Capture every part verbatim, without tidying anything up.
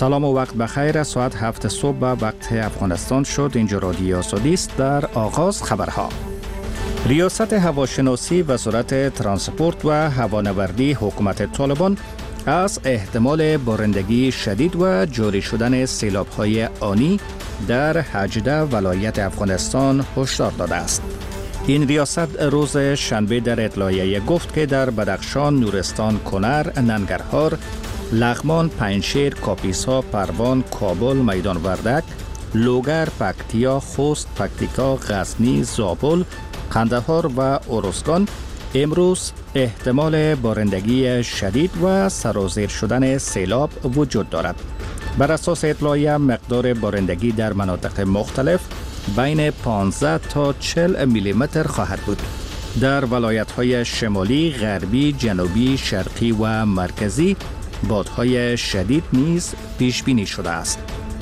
سلام و وقت بخیر. ساعت هفت صبح به وقت افغانستان شد. اینجا رادیو آزادی است. در آغاز خبرها. ریاست هواشناسی وزارت ترانسپورت و هوانوردی حکومت طالبان از احتمال بارندگی شدید و جاری شدن سیلاب‌های آنی در هجده ولایت افغانستان هشدار داده است. این ریاست روز شنبه در اطلاعیه گفت که در بدخشان، نورستان، کنر، ننگرهار، لغمان، پنجشیر، کاپیسا، پروان، کابل، میدان وردک، لوگر، پکتیا، خوست، پکتیکا، غزنی، زابل، قندهار و ارزگان امروز احتمال بارندگی شدید و سرازیر شدن سیلاب وجود دارد. بر اساس اطلاعیه مقدار بارندگی در مناطق مختلف بین پانزده تا چهل میلیمتر خواهد بود. در ولایت‌های شمالی، غربی، جنوبی، شرقی و مرکزی بادهای شدید نیز پیش بینی شده است.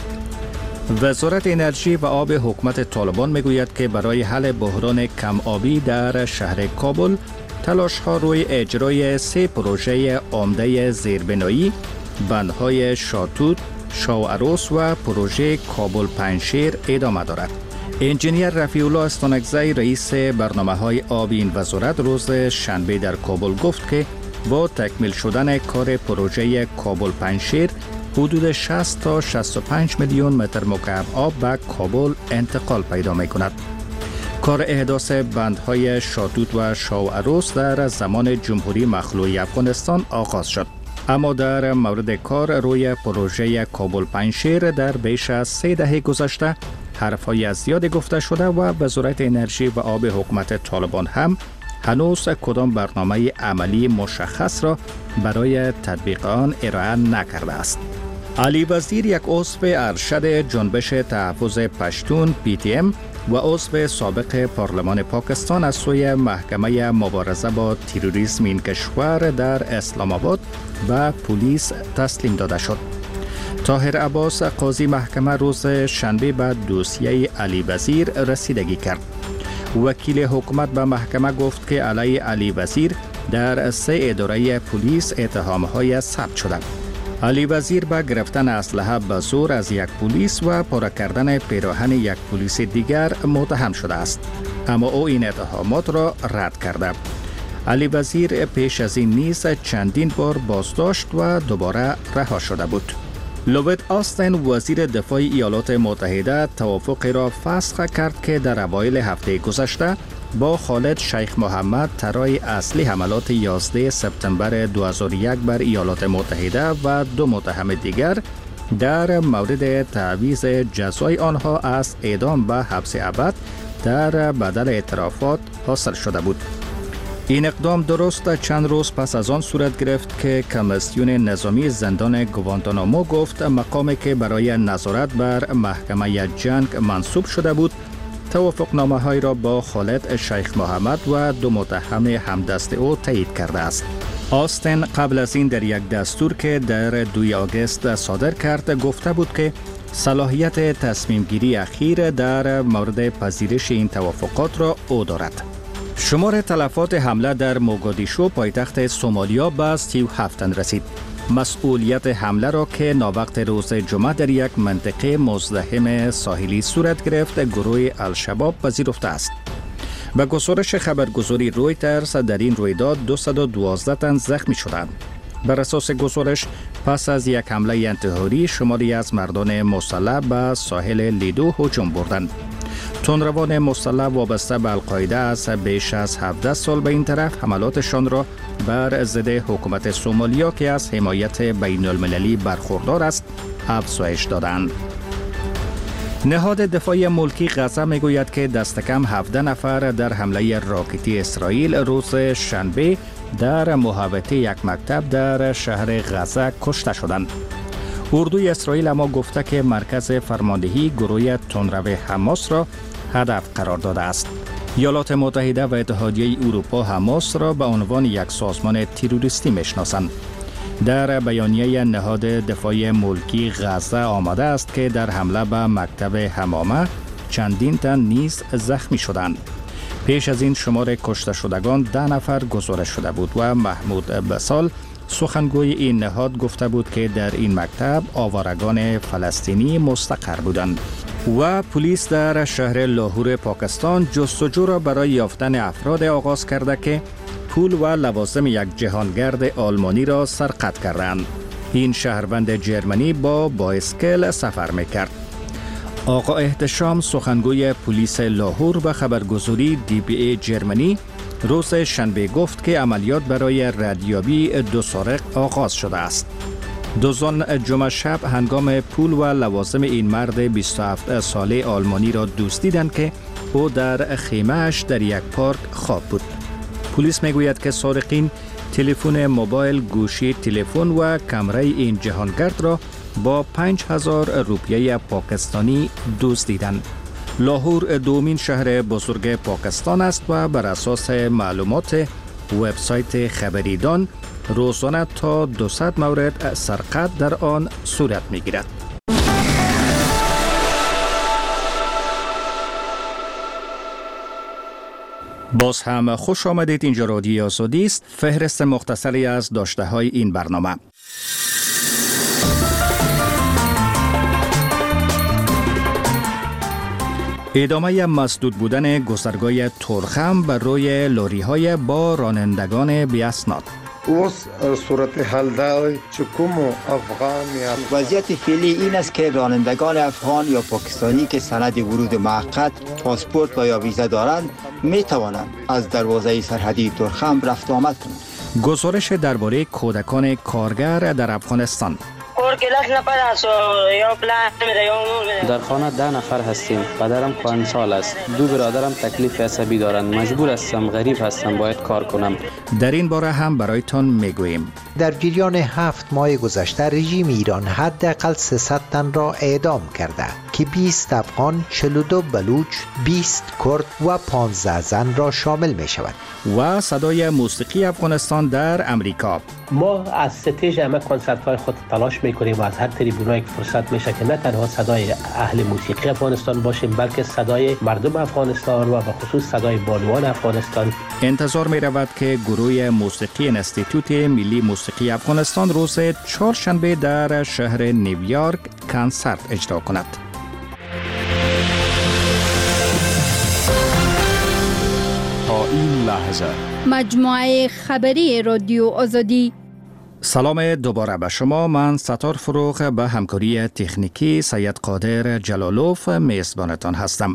وزارت انرژی و آب حکومت طالبان میگوید که برای حل بحران کم آبی در شهر کابل تلاش‌ها روی اجرای سه پروژه عمده زیربنایی، بندهای شاتوت، شاوعروس و پروژه کابل پنجشیر ادامه دارد. انجینیر رفیع الله استانکزی رئیس برنامه‌های آبی این وزارت روز شنبه در کابل گفت که با تکمیل شدن کار پروژه کابل پنجشیر حدود شصت تا شصت و پنج میلیون متر مکعب آب به کابل انتقال پیدا می کند. کار احداث بندهای شاتوت و شاوعروس در زمان جمهوری مخلوع افغانستان آغاز شد. اما در مورد کار روی پروژه کابل پنجشیر در بیش از سه دهه گذشته حرفهای زیاد گفته شده و وزارت انرژی و آب حکومت طالبان هم هنوز کدام برنامه عملی مشخص را برای تطبیق آن ارائه نکرده است. علی وزیر، یک عضو ارشد جنبش تحفظ پشتون پی تی ام و عضو سابق پارلمان پاکستان از سوی محکمه مبارزه با تروریسم این کشور در اسلام آباد به پلیس تسلیم داده شد. طاهر عباس، قاضی محکمه، روز شنبه به دوسیه علی وزیر رسیدگی کرد. وکیل حکومت به محکمه گفت که علیه علی وزیر در سه اداره پلیس اتهام‌های ثبت شده. علی وزیر به گرفتن اسلحه به زور از یک پلیس و پاره کردن پیراهن یک پلیس دیگر متهم شده است، اما او این اتهامات را رد کرده. علی وزیر پیش از این نیز چندین بار بازداشت و دوباره رها شده بود. لوید آستن، وزیر دفاع ایالات متحده، توافقی را فسخ کرد که در اوایل هفته گذشته با خالد شیخ محمد طراح اصلی حملات یازده سپتامبر دو هزار و یک بر ایالات متحده و دو متهم دیگر در مورد تعویض جزای آنها از اعدام به حبس ابد در بدل اعترافات حاصل شده بود. این اقدام درست چند روز پس از آن صورت گرفت که کمیسیون نظامی زندان گوانتانامو گفت مقامی که برای نظارت بر محکمه جنگ منصوب شده بود توافقنامه های را با خالد شیخ محمد و دو متهم همدست او تایید کرده است. آستن قبل از این در یک دستور که در دوم آگوست صادر کرد گفته بود که صلاحیت تصمیم گیری اخیر در مورد پذیرش این توافقات را او دارد. شمار تلفات حمله در موگادیشو پایتخت سومالیا به سی و هفت رسید. مسئولیت حمله را که ناوقت روز جمعه در یک منطقه مزدحم ساحلی صورت گرفت گروه الشباب پذیرفته است. به گزارش خبرگزاری رویترز در این رویداد دویست و دوازده تن زخمی شدند. بر اساس گزارش پس از یک حمله انتحاری شماری از مردان مسلح به ساحل لیدو هجوم بردند. تندروان مسلح وابسته به القاعده از بیش از هفده سال به این طرف حملاتشان را بر ضد حکومت سومالیا که از حمایت بین المللی برخوردار است افزایش دادند. نهاد دفاع ملکی غزه میگوید که دست کم هفده نفر در حمله راکتی اسرائیل روز شنبه در محوطه یک مکتب در شهر غزه کشته شدند. اردوی اسرائیل اما گفته که مرکز فرماندهی گروه تندرو حماس را هدف قرار داده است. ایالات متحده و اتحادیه اروپا حماس را به عنوان یک سازمان تروریستی میشناسند. در بیانیه نهاد دفاع ملکی غزه آمده است که در حمله به مکتب حمامه چندین تن نیز زخمی شدند. پیش از این شمار کشته شدگان ده نفر گزارش شده بود و محمود بسال، سخنگوی این نهاد گفته بود که در این مکتب آوارگان فلسطینی مستقر بودند. و پلیس در شهر لاهور پاکستان جستجو را برای یافتن افراد آغاز کرده که پول و لوازم یک جهانگرد آلمانی را سرقت کردند. این شهروند جرمنی با بایسکل سفر میکرد. آقا احتشام سخنگوی پلیس لاهور به خبرگزاری دی بی ای جرمنی روز شنبه گفت که عملیات برای ردیابی دو سارق آغاز شده است. دوزان جمعه شب هنگام پول و لوازم این مرد بیست و هفت ساله آلمانی را دزدیدند که او در خیمه‌اش در یک پارک خواب بود. پلیس میگوید که سارقین تلفن موبایل، گوشی تلفن و کامرای این جهانگرد را با پنج هزار روپیه پاکستانی دزدیدند. لاهور دومین شهر بزرگ پاکستان است و بر اساس معلومات وبسایت خبریدان روزانه تا دویست مورد سرقت در آن صورت می‌گیرد. باز هم خوش آمدید. اینجا رادیو آزادی است. فهرست مختصری از داشته‌های این برنامه. ادامه مسدود بودن گذرگاه تورخم بر روی لوری‌های با رانندگان بی‌اسناد. اوس صورتحال داره چې کوم افغان یا وضعیت فعلی این است که رانندگان افغان یا پاکستانی که سند ورود موقت، پاسپورت و یا ویزا دارند می توانند از دروازه سرحدی تورخم رفت و آمد کنند. گزارش درباره کودکان کارگر در افغانستان. در خانه ده نفر هستیم. پدرم پنج سال است. دو برادرم تکلیف عصبی دارند. مجبور هستم، غریب هستم، باید کار کنم. در این باره هم برایتان میگوییم. در جریان هفت ماه گذشته رژیم ایران حداقل سیصد تن را اعدام کرده که بیست افغان، چهل و دو بلوچ، بیست کرد و پانزده زن را شامل می شود. و صدای موسیقی افغانستان در امریکا. ما از ستیج همه کنسرت های خود تلاش میکنیم و از هر تریبونایی که فرصت میشه که نه تنها صدای اهل موسیقی افغانستان باشیم بلکه صدای مردم افغانستان و به خصوص صدای بانوان افغانستان. انتظار می رود که گروه موسیقی انستیتوت ملی موسیقی افغانستان روز چهارشنبه در شهر نیویورک کنسرت اجرا کند. تا این لحظه مجموعه خبری رادیو آزادی. سلام دوباره به شما. من ستار فروغ به همکاری تکنیکی سید قادر جلالوف میزبانتان هستم.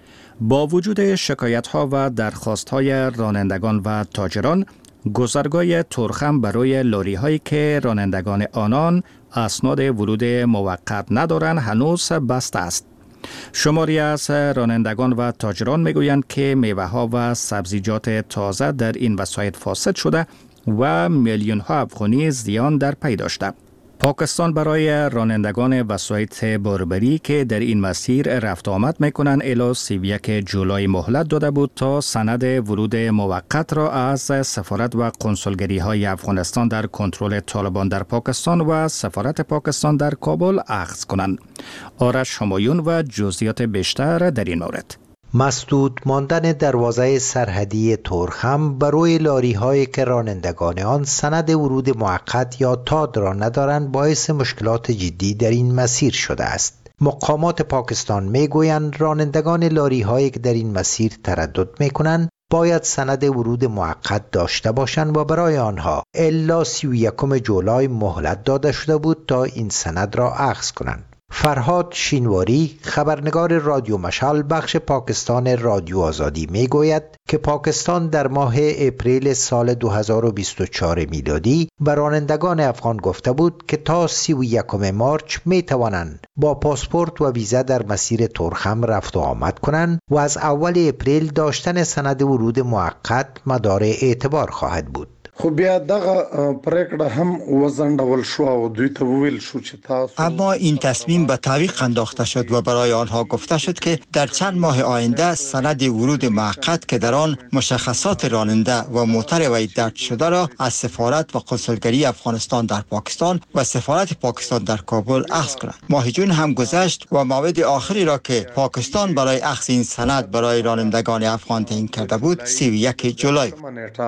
با وجود شکایت ها و درخواست های رانندگان و تاجران، گذرگاه تورخم برای لوری هایی که رانندگان آنان اسناد ورود موقت ندارند هنوز بسته است. شماری از رانندگان و تاجران میگویند که میوه ها و سبزیجات تازه در این وسایط فاسد شده و میلیون ها افغانی زیان در پی داشته. پاکستان برای رانندگان وسایط باربری که در این مسیر رفت آمد میکنند الی سی و یک جولای مهلت داده بود تا سند ورود موقت را از سفارت و کنسولگری های افغانستان در کنترل طالبان در پاکستان و سفارت پاکستان در کابل اخذ کنند. آرش همایون و جزئیات بیشتر در این مورد. مسدود ماندن دروازه سرحدی تورخم برای لاری هایی که رانندگان آن سند ورود موقت یا تاد را ندارند باعث مشکلات جدی در این مسیر شده است. مقامات پاکستان میگویند رانندگان لاری هایی که در این مسیر تردد میکنند باید سند ورود موقت داشته باشند و برای آنها الی سی و یکم جولای مهلت داده شده بود تا این سند را اخذ کنند. فرهاد شینواری خبرنگار رادیو مشعل بخش پاکستان رادیو آزادی می گوید که پاکستان در ماه اپریل سال دو هزار و بیست و چهار میلادی به رانندگان افغان گفته بود که تا سی و یکم مارچ می توانند با پاسپورت و ویزا در مسیر تورخم رفت و آمد کنند و از اول اپریل داشتن سند ورود موقت مدار اعتبار خواهد بود. خو بیا دغه پریکړه هم وزنډول شو او دوی ته وویل شو چې تاسو اما این تصمیم به تعویق انداخته شد و برای آنها گفته شد که در چند ماه آینده سند ورود موقت که در آن مشخصات راننده و موتر وی درج شده را از سفارت و کنسولگری افغانستان در پاکستان و سفارت پاکستان در کابل اخذ کنند. ماه جون هم گذشت و موعد آخری را که پاکستان برای اخذ این سند برای رانندگان افغان تعیین کرده بود سی و یک جولای.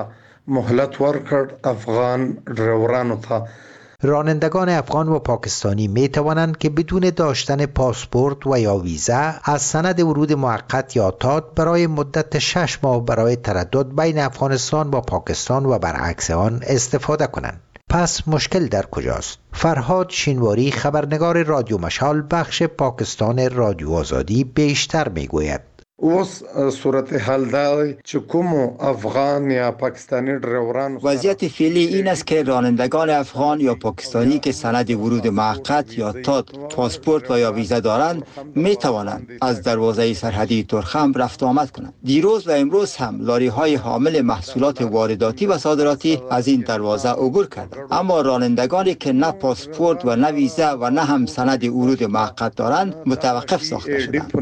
مهلت ورکړ افغان ډرایورانو ته. رانندگان افغان و پاکستانی می توانند که بدون داشتن پاسپورت و یا ویزا از سند ورود موقت یا تاد برای مدت شش ماه برای تردد بین افغانستان و پاکستان و برعکس آن استفاده کنند. پس مشکل در کجاست؟ فرهاد شینواری خبرنگار رادیو مشال بخش پاکستان رادیو آزادی بیشتر می گوید. اوس صورتحال دا چې کوم افغان یا پاکستانی ډرایوران وضعیت فعلی این است که رانندگان افغان یا پاکستانی که سند ورود موقت یا تاد، پاسپورت و یا ویزا دارند می توانند از دروازه سرحدی تورخم رفت و آمد کنند. دیروز و امروز هم لاری های حامل محصولات وارداتی و صادراتی از این دروازه عبور کردند، اما رانندگانی که نه پاسپورت و نه ویزا و نه هم سند ورود موقت دارند متوقف ساخته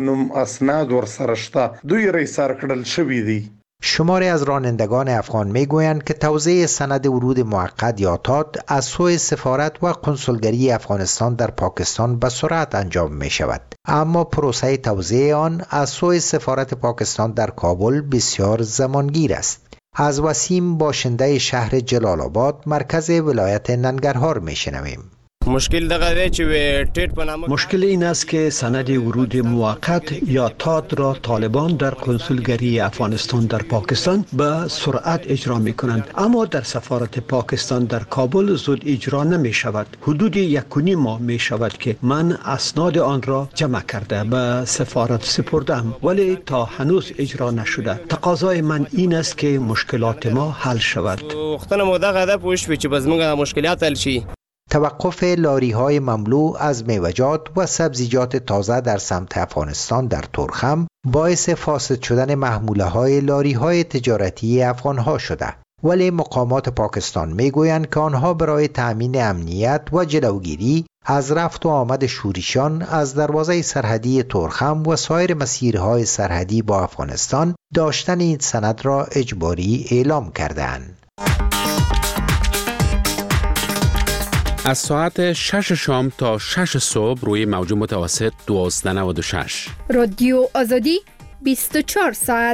شدند. دوی ریسار کړل شوی دی. شماری از رانندگان افغان میگویند که توزیع سند ورود موقت یا تاد از سوی سفارت و کنسولگری افغانستان در پاکستان به سرعت انجام می شود، اما پروسه توزیع آن از سوی سفارت پاکستان در کابل بسیار زمانگیر است. از وسیم باشنده شهر جلال آباد مرکز ولایت ننگرهار می شنویم. مشکل دغه چې ټیټ په نامه مشکل این است که سند ورود موقت یا تاد را طالبان در کنسولگری افغانستان در پاکستان به سرعت اجرا می کنند، اما در سفارت پاکستان در کابل زود اجرا نمی شود. حدود یک و نیم ماه می شود که من اسناد آن را جمع کرده به سفارت سپردم، ولی تا هنوز اجرا نشده. تقاضای من این است که مشکلات ما حل شود. وختونه مو دغه د پوښ چې بس موږ مشکلات حل شي. توقف لاری های مملو از میوه‌جات و سبزیجات تازه در سمت افغانستان در تورخم باعث فاسد شدن محموله های لاری های تجارتی افغان ها شده، ولی مقامات پاکستان میگویند که آنها برای تأمین امنیت و جلوگیری از رفت و آمد شوریشان از دروازه سرحدی تورخم و سایر مسیرهای سرحدی با افغانستان داشتن این سند را اجباری اعلام کرده‌اند. از ساعت شش شام تا شش صبح روی موج متوسط دوازده نود و شش. رادیو آزادی بیست و چهار ساعت.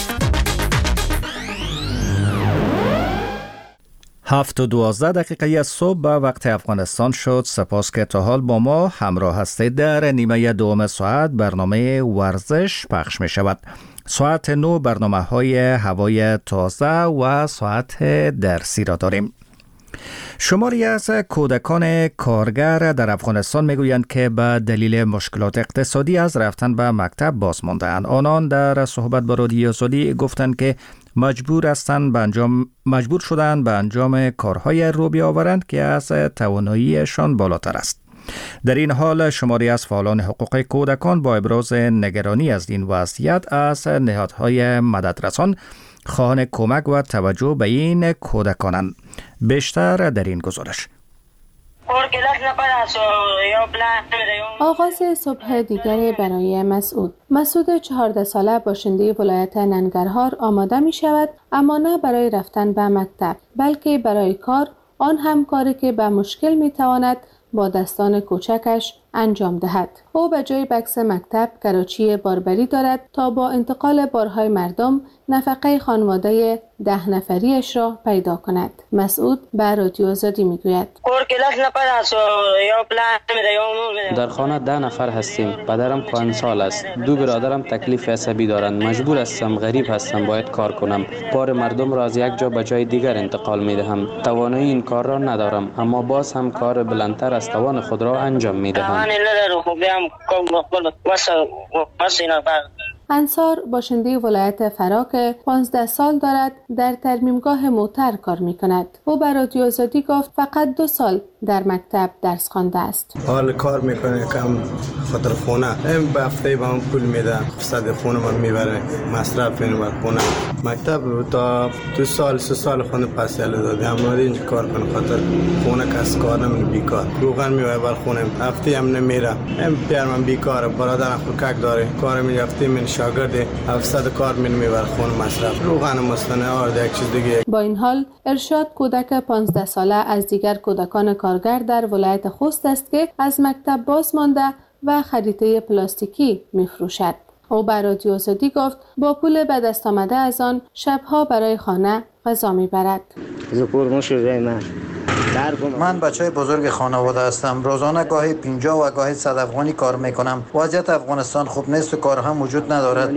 هفت و دوازده دقیقه از صبح به وقت افغانستان شد. سپاس که تا حال با ما همراه هستید. در نیمه دوم ساعت برنامه ورزش پخش می شود. ساعت نو برنامه های هوای تازه و ساعت درسی را داریم. شماری از کودکان کارگر در افغانستان میگویند که به دلیل مشکلات اقتصادی از رفتن به مکتب باز مانده‌اند. آنان در صحبت با رادیو آزادی گفتند که مجبور هستند به انجام مجبور شدند به انجام کارهای رو بیاورند که از تواناییشان بالاتر است. در این حال شماری از فعالان حقوق کودکان با ابراز نگرانی از این وضعیت از نهادهای مددرسان خواهان کمک و توجه به این کودکانند. بیشتر در این گزارش. آغاز صبح دیگری برای مسعود. مسعود چهارده ساله باشنده ولایت ننگرهار آماده می شود، اما نه برای رفتن به مکتب، بلکه برای کار، آن هم کاری که به مشکل می تواند با دستان کوچکش انجام دهد. او به جای بکس مکتب کراچی باربری دارد تا با انتقال بارهای مردم نفقه خانواده ده نفریش را پیدا کند. مسعود به رادیو آزادی میگوید: در خانه ده نفر هستیم. پدرم کهنسال است. دو برادرم تکلیف عصبی دارند. مجبور هستم، غریب هستم، باید کار کنم. بار مردم را از یک جا به جای دیگر انتقال می دهم. توانایی این کار را ندارم، اما باز هم کار بلندتر از توان خود را انجام می دهم. انصار باشنده ولایت فرا که پانزده سال دارد در ترمیمگاه موتر کار می کند. او بر رادیو آزادی گفت فقط دو سال در مکتب درس خوانده است. حال کار میکنه کم خاطر خونه. این به هفته به من پول میده. صد خونه من میبره. مصرف اینو بر خونه. مکتب تا دو سال سه سال خونه پس یاله داده. اما اینجا کار کنه خاطر خونه کس کار نمیکنه، بیکار. روغن میوه بر خونه. هفته هم نمیره. این پیر من بیکاره. برادرم خوکک داره. کار می هفته من شاگرد هفتصد کار می میبر خونه مصرف. روغن مستنه آرد یک چیز دیگه. با این حال ارشاد کودک پانزده ساله از دیگر کودکان کارگر در ولایت خوست است که از مکتب باز مانده و خریطه پلاستیکی می‌فروشد. او بر رادیو آزادی گفت با پول به دست آمده از آن شبها برای خانه غذا میبرد. من بچه بزرگ خانواده هستم. روزانه گاهی پنجاه و گاهی صد افغانی کار میکنم. وضعیت افغانستان خوب نیست و کار هم وجود ندارد.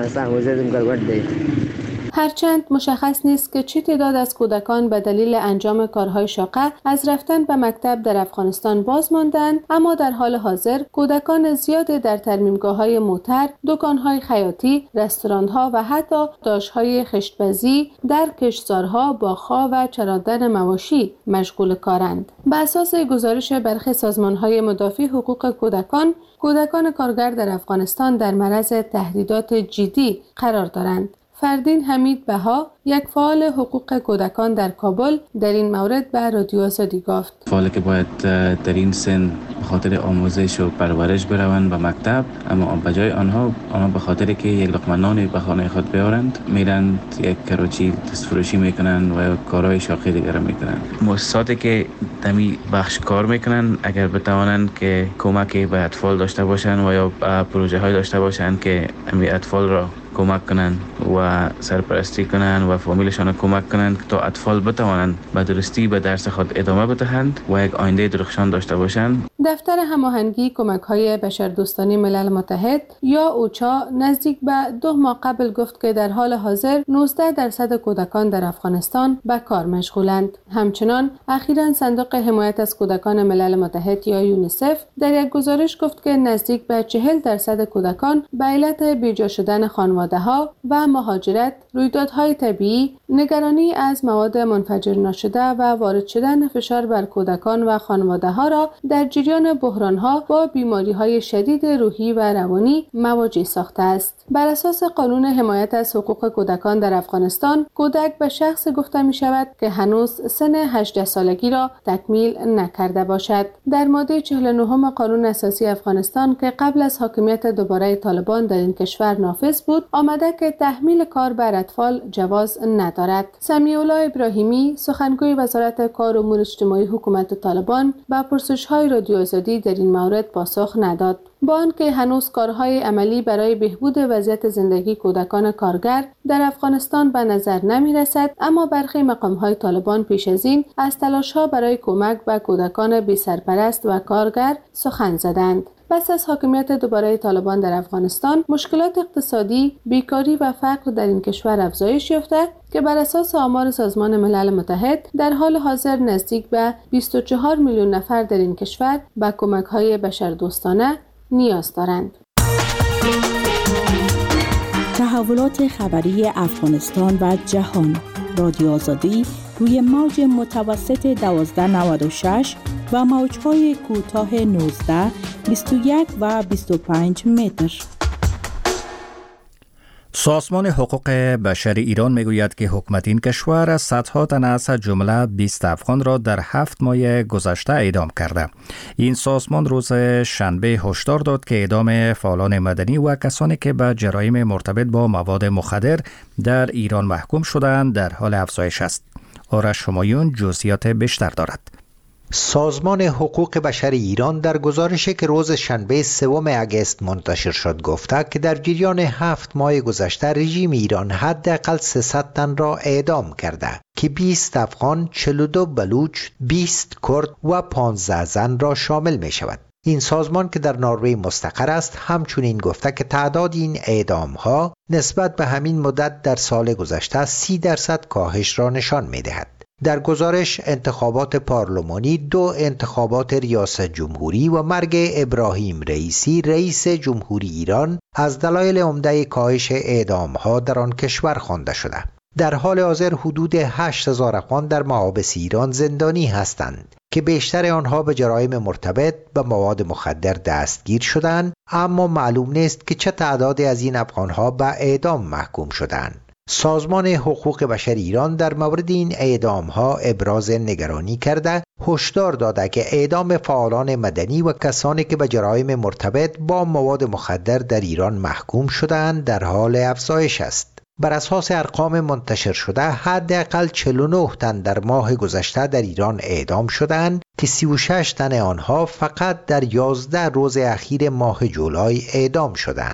هرچند مشخص نیست که چه تعداد از کودکان به دلیل انجام کارهای شاقه از رفتن به مکتب در افغانستان باز ماندند، اما در حال حاضر کودکان زیادی در ترمیمگاه‌های موتر، دکان‌های خیاطی، رستوران‌ها و حتی داشت‌های خشت‌بازی در کشتزارها، باغ‌ها و چراندن مواشی مشغول کارند. بر اساس گزارش برخی سازمان‌های مدافع حقوق کودکان، کودکان کارگر در افغانستان در معرض تهدیدات جدی قرار دارند. فردین حمید بها، یک فعال حقوق کودکان در کابل، در این مورد به رادیو آزادی گفت: فعالی که باید در این سن به خاطر آموزش و پرورش بروند به مکتب، اما به آنها آنها به خاطر که یک لقمه نان به خانه خود بیارند میرند یک کراچی دستفروشی میکنند و کارهای شاقی دیگر میکنند. مؤسساتی که دمی بخش کار میکنند اگر بتوانند که کمکی به اطفال داشته باشند و یا پروژه های داشته باشند که امی اطفال را کمک کنند و سرپرستی کنند و فامیلشان کمک کنند تا اطفال بتوانند به درستی به درس خود ادامه بدهند و یک آینده درخشان داشته باشند. دفتر هماهنگی کمک‌های بشردوستانه ملل متحد یا اوچا نزدیک به دو ماه قبل گفت که در حال حاضر نوزده درصد کودکان در افغانستان به کار مشغولند. همچنان اخیراً صندوق حمایت از کودکان ملل متحد یا یونیسف در یک گزارش گفت که نزدیک به چهل درصد کودکان به علت بیجا شدن خانواده‌ها و مهاجرت، رویدادهای طبیعی، نگرانی از مواد منفجر نشده و وارد شدن فشار بر کودکان و خانواده‌ها را در جریان بحران‌ها با بیماری‌های شدید روحی و روانی مواجه ساخته است. بر اساس قانون حمایت از حقوق کودکان در افغانستان، کودک به شخص گفته می‌شود که هنوز سن هجده سالگی را تکمیل نکرده باشد. در ماده چهل و نه قانون اساسی افغانستان که قبل از حاکمیت دوباره طالبان در این کشور نافذ بود، آمده که تحمیل کار بر اطفال جواز ندارد. سمیع الله ابراهیمی، سخنگوی وزارت کار و امور اجتماعی حکومت طالبان، به پرسش‌های رادیو آزادی در این مورد پاسخ نداد. با آنکه هنوز کارهای عملی برای بهبود وضعیت زندگی کودکان کارگر در افغانستان به نظر نمی رسد، اما برخی مقام‌های طالبان پیش از این از تلاش‌ها برای کمک به کودکان بی سرپرست و کارگر سخن زدند. پس از حاکمیت دوباره طالبان در افغانستان، مشکلات اقتصادی، بیکاری و فقر در این کشور افزایش یافته که بر اساس آمار سازمان ملل متحد در حال حاضر نزدیک به بیست و چهار میلیون نفر در این کشور به کمک‌های بشردوستانه نیاز دارند. تحولات خبری افغانستان و جهان. رادیو آزادی روی موج متوسط دوازده نود و شش و موج‌های کوتاه نوزده، بیست و یک و بیست و پنج متر. سازمان حقوق بشر ایران میگوید که حکومت این کشور صدها تن از جمله بیست افغان را در هفت ماه گذشته اعدام کرده. این سازمان روز شنبه هشدار داد که اعدام فعالان مدنی و کسانی که به جرایم مرتبط با مواد مخدر در ایران محکوم شدند در حال افزایش است. آرش همایون جزئیات بیشتر دارد. سازمان حقوق بشر ایران در گزارشی که روز شنبه سوم اگست منتشر شد گفته که در جریان هفت ماه گذشته رژیم ایران حداقل سیصد تن را اعدام کرده که بیست افغان، چهل و دو بلوچ، بیست کرد و پانزده زن را شامل می شود. این سازمان که در نروژ مستقر است همچنین گفته که تعداد این اعدام ها نسبت به همین مدت در سال گذشته سی درصد کاهش را نشان می دهد. در گزارش انتخابات پارلمانی، دو انتخابات ریاست جمهوری و مرگ ابراهیم رئیسی رئیس جمهوری ایران از دلایل عمده کاهش اعدام‌ها در آن کشور خوانده شده. در حال حاضر حدود هشت هزار افغان در محابس ایران زندانی هستند که بیشتر آنها به جرایم مرتبط به مواد مخدر دستگیر شدند، اما معلوم نیست که چه تعدادی از این افغان‌ها به اعدام محکوم شدند. سازمان حقوق بشر ایران در مورد این اعدام‌ها ابراز نگرانی کرده، هشدار داده که اعدام فعالان مدنی و کسانی که به جرایم مرتبط با مواد مخدر در ایران محکوم شدند در حال افزایش است. بر اساس ارقام منتشر شده حداقل چهل و نه تن در ماه گذشته در ایران اعدام شدند که سی و شش تن آنها فقط در یازده روز اخیر ماه جولای اعدام شدند.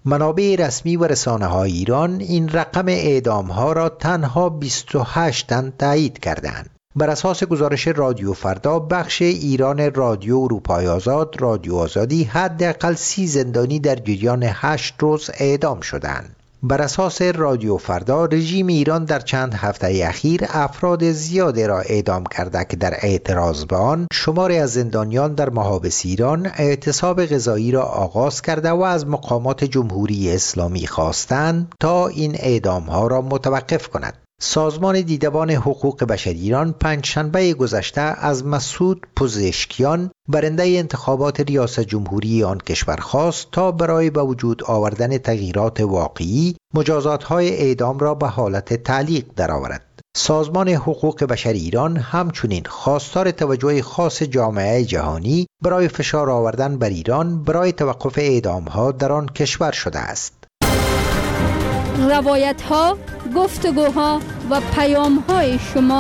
منابع رسمی و رسانه‌های ایران این رقم اعدام‌ها را تنها بیست و هشت تن تایید کردند. بر اساس گزارش رادیو فردا، بخش ایران رادیو اروپای آزاد، رادیو آزادی، حداقل سی زندانی در جریان هشت روز اعدام شدند. بر اساس رادیو فردا، رژیم ایران در چند هفته اخیر افراد زیادی را اعدام کرده که در اعتراض به آن شماری از زندانیان در محابس ایران اعتصاب غذایی را آغاز کرده و از مقامات جمهوری اسلامی خواستند تا این اعدام‌ها را متوقف کند. سازمان دیدبان حقوق بشر ایران پنجشنبه گذشته از مسعود پزشکیان برنده انتخابات ریاست جمهوری آن کشور خواست تا برای به وجود آوردن تغییرات واقعی مجازات‌های اعدام را به حالت تعلیق درآورد. سازمان حقوق بشر ایران همچنین خواستار توجه خاص جامعه جهانی برای فشار آوردن بر ایران برای توقف اعدام‌ها در آن کشور شده است. روایت ها، گفتگوها و پیام های شما.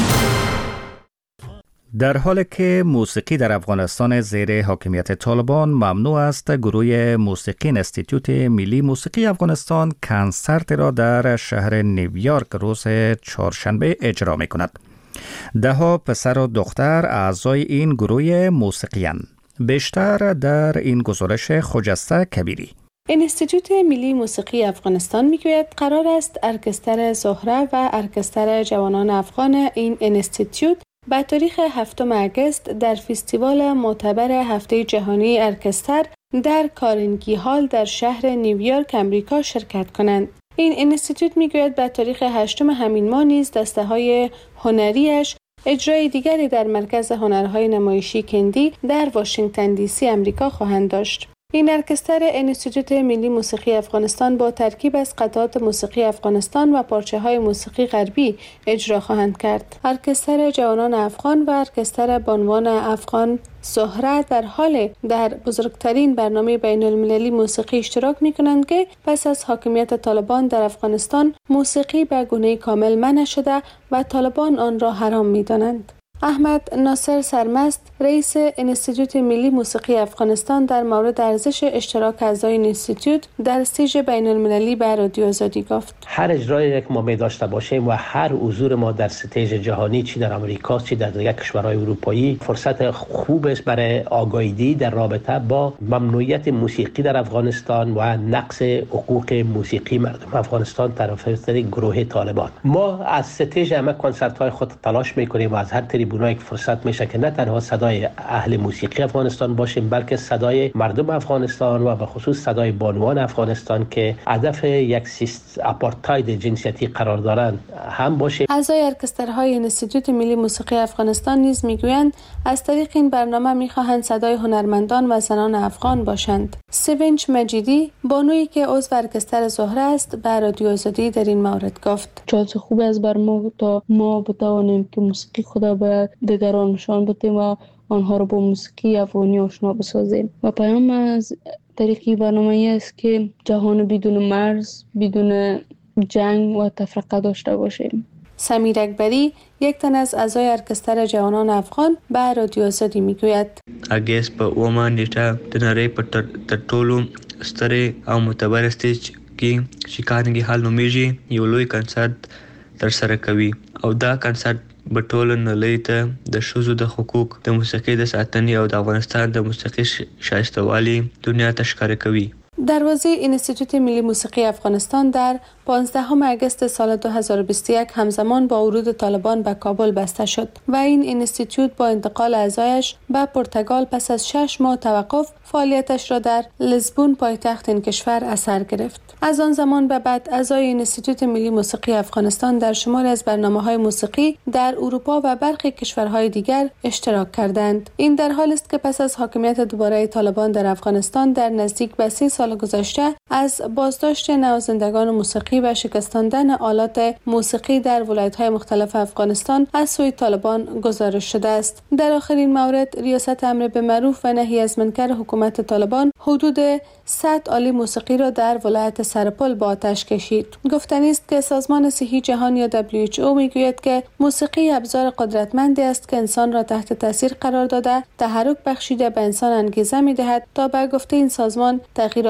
در حالی که موسیقی در افغانستان زیر حاکمیت طالبان ممنوع است، گروه موسیقی انستیتوت ملی موسیقی افغانستان کنسرت را در شهر نیویورک روز چهارشنبه اجرا می کند. ده ها پسر و دختر اعضای این گروه موسیقی اند. بیشتر در این گزارش خجسته کبیری. انستیتوت ملی موسیقی افغانستان میگوید قرار است ارکستر زهره و ارکستر جوانان افغان این انستیتوت به تاریخ هفتم اگست در فستیوال معتبر هفته جهانی ارکستر در کارنگی هال در شهر نیویورک امریکا شرکت کنند. این انستیتوت میگوید به تاریخ هشتم همین ماه نیز دسته های هنریش اجرای دیگری در مرکز هنرهای نمایشی کندی در واشنگتن دی سی امریکا خواهند داشت. این ارکستر انستیتوت ملی موسیقی افغانستان با ترکیب از قطعات موسیقی افغانستان و پارچه‌های موسیقی غربی اجرا خواهند کرد. ارکستر جوانان افغان و ارکستر بانوان افغان زهره در حال در بزرگترین برنامه بین المللی موسیقی اشتراک می کنند که پس از حاکمیت طالبان در افغانستان موسیقی به گونه کامل منع شده و طالبان آن را حرام می دانند. احمد ناصر سرمست، رئیس انستیتوت ملی موسیقی افغانستان، در مورد ارزش اشتراک اعضای انستیتوت در استیج بین المللی به رادیو آزادی گفت: هر اجرایی که ما می داشته باشیم و هر حضور ما در استیج جهانی، چی در آمریکا چی در دیگر کشورهای اروپایی، فرصت خوب است برای آگاهی در رابطه با ممنوعیت موسیقی در افغانستان و نقض حقوق موسیقی مردم افغانستان طرف گروه طالبان. ما از استیج همه کنسرت های خود تلاش میکنیم و از هر تریبونایی که فرصت میشه که نه تنها صدای اهل موسیقی افغانستان باشیم، بلکه صدای مردم افغانستان و به خصوص صدای بانوان افغانستان که هدف یک سیست آپارتاید جنسیتی قرار دارند هم باشیم. اعضای ارکسترهای انستیتوت ملی موسیقی افغانستان نیز میگویند از طریق این برنامه میخواهند صدای هنرمندان و زنان افغان باشند. سوینچ مجیدی، بانویی که عضو ارکستر زهره است، به رادیو آزادی در این مورد گفت: چه خوب است بر ما تا ما بتوانیم که موسیقی خدا به دیگران نشان بدیم و آنها را با موسیقی افغانی آشنا بسازیم. و پیام از طریق برنامه است که جهان بدون مرز، بدون جنگ و تفرقه داشته باشیم. سمیر اکبری، یک تن از اعضای ارکستر جوانان افغان، به رادیو آزادی میگوید: اگست په اومه نیټه د نړۍ په تر ټولو سترې او معتبر استیج کې چې کارنګي هال نومیږي یو لوی کنسرت ترسره کوي او دا کنسرت په ټوله نړۍ ته د ښځو د حقوق د موسیقۍ د ساتنې او د افغانستان د موسیقي شایسته‌والي دنیا ته ښکاره کوي. دروازه انستیتوت ملی موسیقی افغانستان در پانزدهم اگست سال دو هزار و بیست و یک همزمان با ورود طالبان به کابل بسته شد و این انستیتوت با انتقال اعضایش به پرتغال پس از شش ماه توقف فعالیتش را در لیسبون پایتخت این کشور اثر گرفت. از آن زمان به بعد اعضای انستیتوت ملی موسیقی افغانستان در شماری از برنامه‌های موسیقی در اروپا و برخی کشورهای دیگر اشتراک کردند. این در حالی است که پس از حاکمیت دوباره طالبان در افغانستان در نزدیک به سی سال گذشته از بازداشت نوازندگان موسیقی و شکستاندن آلات موسیقی در ولایت‌های مختلف افغانستان از سوی طالبان گزارش شده است. در آخرین مورد ریاست امر به معروف و نهی از منکر حکومت طالبان حدود صد آله موسیقی را در ولایت سرپل با آتش کشید. گفتنی است که سازمان صحی جهان یا دبلیو اچ او میگوید که موسیقی ابزار قدرتمندی است که انسان را تحت تاثیر قرار داده، تحرک بخشیده به انسان انگیزه می‌دهد تا به گفته این سازمان تغییرات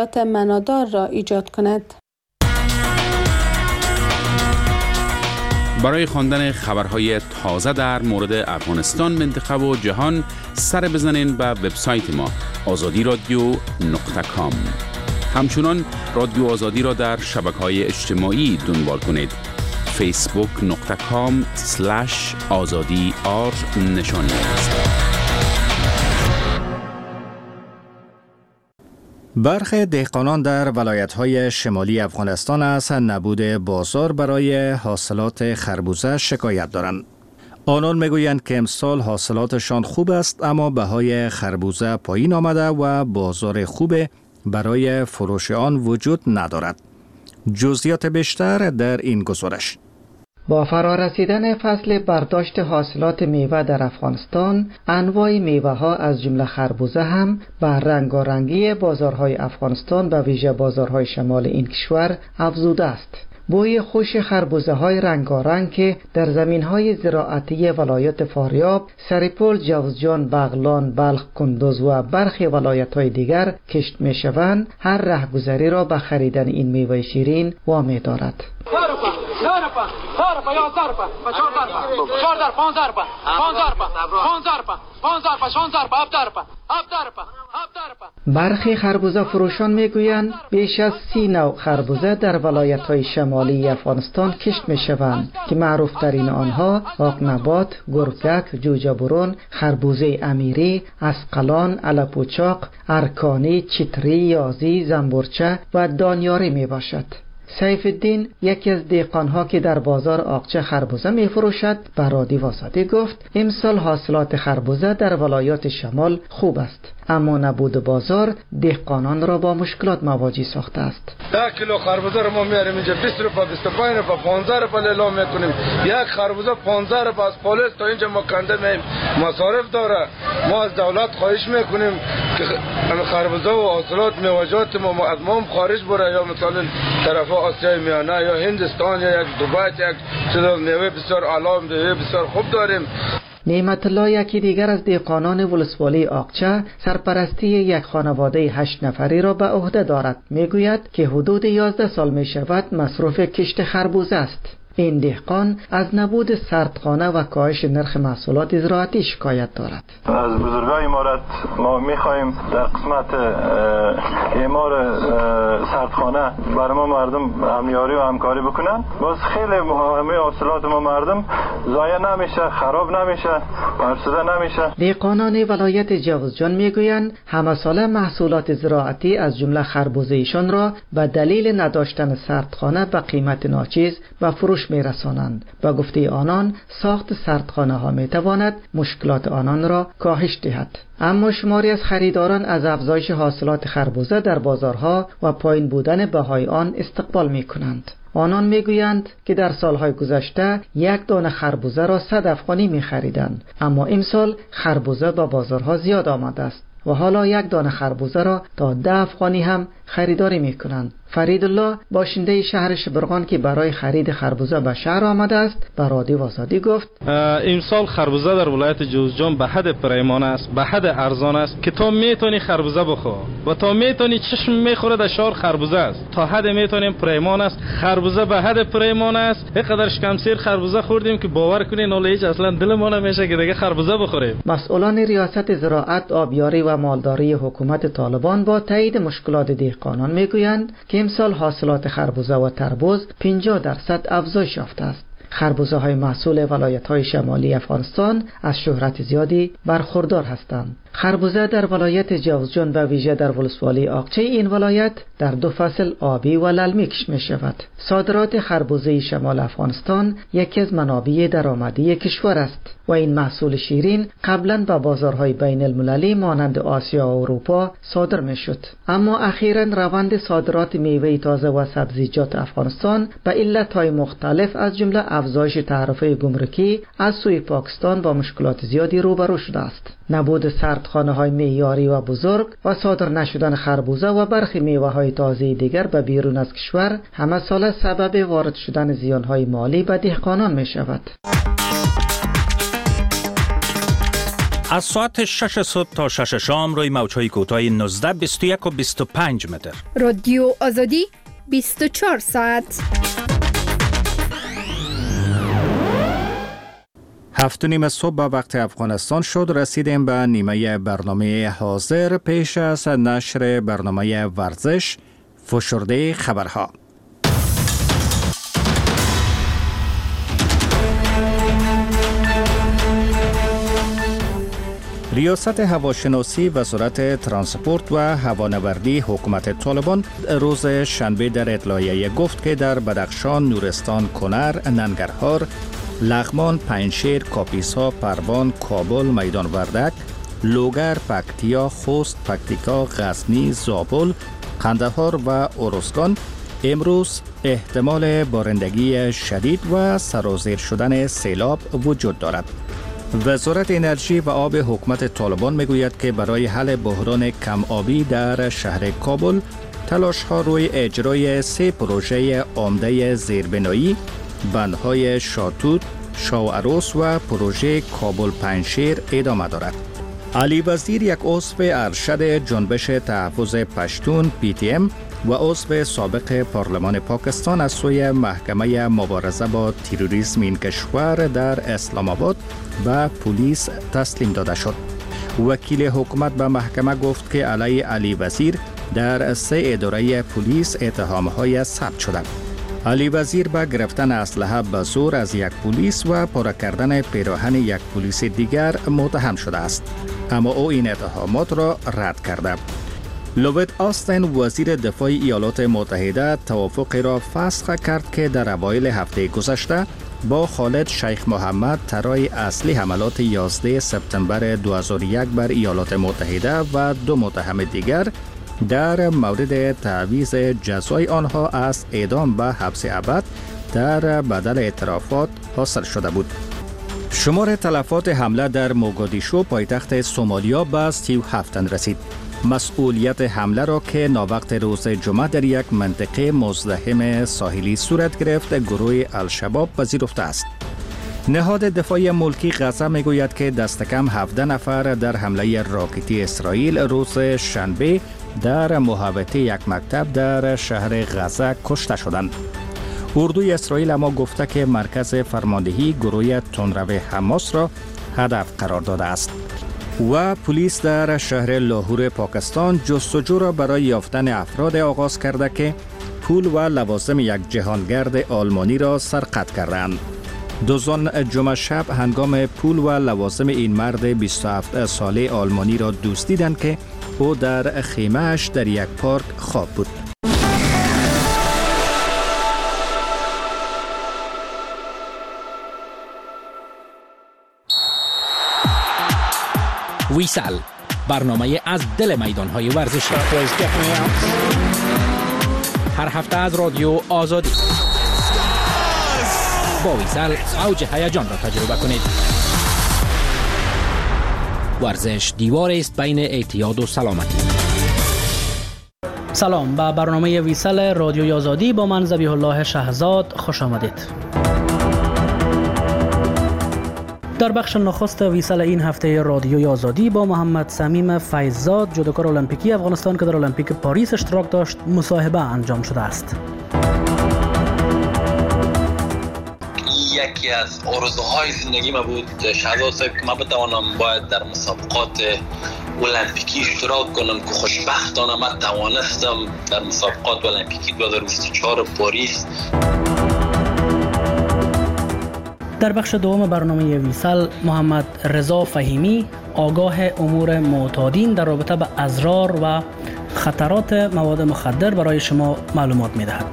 محصولات معنادار را ایجاد کند. برای خواندن خبرهای تازه در مورد افغانستان، منطقه و جهان سر بزنین به وبسایت ما آزادی رادیو نقطه کام. همچنان رادیو آزادی را در شبکه‌های اجتماعی دنبال کنید. فیسبوک نقطه کام سلش آزادی آر نشانی است. برخی دهقانان در ولایت‌های شمالی افغانستان از نبود بازار برای حاصلات خربوزه شکایت دارند. آنان میگویند که امسال حاصلاتشان خوب است، اما بهای خربوزه پایین آمده و بازار خوب برای فروش آن وجود ندارد. جزئیات بیشتر در این گزارش. با فرارسیدن فصل برداشت حاصلات میوه در افغانستان، انواع میوه ها از جمله خربوزه هم بر رنگارنگی بازارهای افغانستان و ویژه بازارهای شمال این کشور افزوده است. بوی خوش خربوزه های رنگارنگ که در زمین های زراعتی ولایت فاریاب، سریپول، جوزجان، بغلان، بلخ، کندوز و برخی ولایت های دیگر کشت می شوند، هر رهگذری را به خریدن این میوه شیرین وامی دارد. برخی خربوزه فروشان میگویند بیش از سی نوع خربوزه در ولایت های شمالی افغانستان کشت می شوند که معروف ترین آنها آقنبات، گرگک، جوجه برون، خربوزه امیری، اسقلان، علپوچاق، ارکانی، چتری، یازی، زنبورچه و دانیاری می باشد. سیف الدین یکی از دهقانها که در بازار آقچه خربوزه می فروشد به رادیو آزادی گفت امسال حاصلات خربوزه در ولایات شمال خوب است، اما نبود بازار دهقانان را با مشکلات مواجه ساخته است. ده کیلو خربوزه رو ما میاریم اینجا بیست روپیه، بیست و پنج روپیه، پانزده روپیه اعلام میکنیم. یک خربوزه پانزده روپیه از پالیس تا اینجا ما کنده میم، مصارف داره. ما از دولت خواهش میکنیم که خربوزه و حاصلات میوه‌جات ما از ما خارج بره، یا مثلا طرف آسیای میانه یا هندستان یا یک دبی، یک چیز میوه بسیار اعلی، میوه بسیار خوب داریم. نعمت الله یکی دیگر از دهقانان ولسوالی آقچه سرپرستی یک خانواده هشت نفری را به عهده دارد. میگوید که حدود یازده سال می شود مصروف کشت خربوزه است. این دهقان از نبود سردخانه و کاهش نرخ محصولات زراعتی شکایت دارد. از بزرگای امارت ما میخواهیم در قسمت اعمار سردخانه برای ما مردم همیاری و همکاری بکنن. باز خیلی همه حاصلات ما مردم ضایع نمیشه، خراب نمیشه، فرسوده نمیشه. دهقانان ولایت جوزجان میگویند همه ساله محصولات زراعتی از جمله خربوزه ایشان را به دلیل نداشتن سردخانه به قیمت ناچیز و فروش می رسانند. با گفته آنان ساخت سردخانه ها می تواند مشکلات آنان را کاهش دهد. اما شماری از خریداران از افزایش حاصلات خربوزه در بازارها و پایین بودن بهای آن استقبال می کنند. آنان می گویند که در سالهای گذشته یک دانه خربوزه را صد افغانی می خریدند، اما امسال خربوزه به بازارها زیاد آمده است و حالا یک دانه خربوزه را تا ده افغانی هم خریداری می کنند. فرید الله باشنده شهر شبرغان که برای خرید خربوزه به شهر آمده است به رادیو آزادی گفت امسال خربوزه در ولایت جوزجان به حد پریمانه است، به حد ارزان است که تا میتونی خربوزه بخو و تا میتونی چشم میخوره در شهر خربوزه است، تا حد میتونیم پریمان است. خربوزه به حد پریمانه است. اینقدر شکمسیر خربوزه خوردیم که باور کنین حالا هیچ اصلا دلمون نمیشه که دیگه خربوزه بخوریم. مسئولان ریاست زراعت، آبیاری و مالداری حکومت طالبان با تایید مشکلات دهقانان میگویند که امسال حاصلات خربوزه و تربوز پنجاه درصد افزایش یافته است. خربوزه های محصول ولایت های شمالی افغانستان از شهرت زیادی برخوردار هستند. خربوزه در ولایت جوزجان و ویژه در ولسوالی آقچه این ولایت در دو فصل آبی و للمی کشت می شود. صادرات خربوزه شمال افغانستان یکی از منابع درآمدی کشور است و این محصول شیرین قبلا به بازارهای بین المللی مانند آسیا و اروپا صادر می شد، اما اخیراً روند صادرات میوه تازه و سبزیجات افغانستان به علتهای مختلف از جمله افزایش تعرفه گمرکی از سوی پاکستان با مشکلات زیادی روبرو شده است. نبود سردخانه های معیاری و بزرگ و صادر نشدن خربوزه و برخی میوه های تازه دیگر به بیرون از کشور همه ساله سبب وارد شدن زیان های مالی به دهقانان می شود. از ساعت شش صبح تا شش شام روی موج‌های کوتاه نوزده، بیست و یک و بیست و پنج متر. رادیو آزادی بیست و چهار ساعت. هفت و نیم صبح به وقت افغانستان شد. رسیدیم به نیمه برنامه حاضر. پیش از نشر برنامه ورزش، فشرده خبرها. ریاست هواشناسی وزارت ترانسپورت و هوانوردی حکومت طالبان روز شنبه در اطلاعیه گفت که در بدخشان، نورستان، کنر، ننگرهار، لغمان، پنجشیر، کاپیسا، پروان، کابل، میدان وردک، لوگر، پکتیا، خوست، پکتیکا، غزنی، زابل، قندهار و ارزگان امروز احتمال بارندگی شدید و سرازیر شدن سیلاب وجود دارد. وزارت انرژی و آب حکومت طالبان میگوید که برای حل بحران کم آبی در شهر کابل تلاش ها روی اجرای سه پروژه عمده زیربنایی، بندهای شاتوت، شاوعروس و پروژه کابل پنجشیر ادامه دارد. علی وزیر، یک عضو ارشد جنبش تحفظ پشتون پی تی ام و عضو سابق پارلمان پاکستان، از سوی محکمه مبارزه با تروریسم این کشور در اسلام آباد به پلیس تسلیم داده شد. وکیل حکومت به محکمه گفت که علیه علی وزیر در سه اداره پلیس اتهام‌های ثبت شده. علی وزیر به گرفتن اسلحه به زور از یک پلیس و پاره کردن پیراهن یک پلیس دیگر متهم شده است، اما او این اتهامات را رد کرده. لوید آستین، وزیر دفاع ایالات متحده، توافقی را فسخ کرد که در اوایل هفته گذشته با خالد شیخ محمد، طراح اصلی حملات یازده سپتامبر دو هزار و یک بر ایالات متحده و دو متهم دیگر در مورد تعویض جزای آنها از اعدام به حبس ابد در بدل اعترافات حاصل شده بود. شمار تلفات حمله در موگادیشو، پایتخت سومالیا، به سی و هفت رسید. مسئولیت حمله را که ناوقت روز جمعه در یک منطقه مزدحم ساحلی صورت گرفت، گروه الشباب پذیرفته است. نهاد دفاع ملکی غزه میگوید که دست کم هفده نفر در حمله راکتی اسرائیل روز شنبه در محوطه یک مکتب در شهر غزه کشته شدند. اردوی اسرائیل اما گفته که مرکز فرماندهی گروه تندرو حماس را هدف قرار داده است. و پلیس در شهر لاهور پاکستان جستجو را برای یافتن افراد آغاز کرده که پول و لوازم یک جهانگرد آلمانی را سرقت کردند. دوزان جمعه شب هنگام پول و لوازم این مرد بیست و هفت ساله آلمانی را دزدیدند که او در خیمه‌اش در یک پارک خواب بود. ویسل، برنامه از دل میدان‌های ورزشی. هر هفته از رادیو آزادی. با ویسل اوج هیجان را تجربه کنید. ورزش دیوار است بین اعتیاد و سلامتی. سلام، به برنامه ویسل رادیوی آزادی با من ذبیح الله شهزاد خوش آمدید. در بخش نخست ویسل این هفته رادیوی آزادی با محمد صمیم فیضزاد، جودوکار المپیکی افغانستان که در المپیک پاریس اشتراک داشت، مصاحبه انجام شده است. یکی از آرزوهای زندگی ما بود شهزاد صاحب که ما بتوانم باید در مسابقات المپیکی اشتراک کنم که خوشبختانه من توانستم در مسابقات المپیکی دو هزار و بیست و چهار پاریس. در بخش دوم برنامه ویسل محمد رضا فهیمی، آگاه امور معتادین در رابطه به اضرار و خطرات مواد مخدر، برای شما معلومات می‌دهد.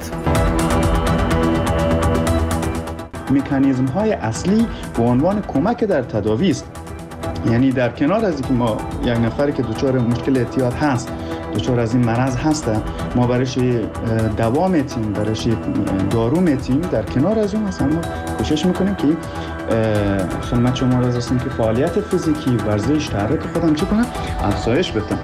مکانیزم های اصلی به عنوان کمک در تداوی است. یعنی در کنار از اینکه ما یک نفری که دچار مشکل اعتیاد هست، دچار از این مرض هست، ما برایش دوا میتیم، برایش دارو میتیم، در کنار از اون مثلا ما کوشش میکنیم که خدمت شما را هستیم که فعالیت فیزیکی، ورزش، تحرک خودم چی کنم افزایش بدم.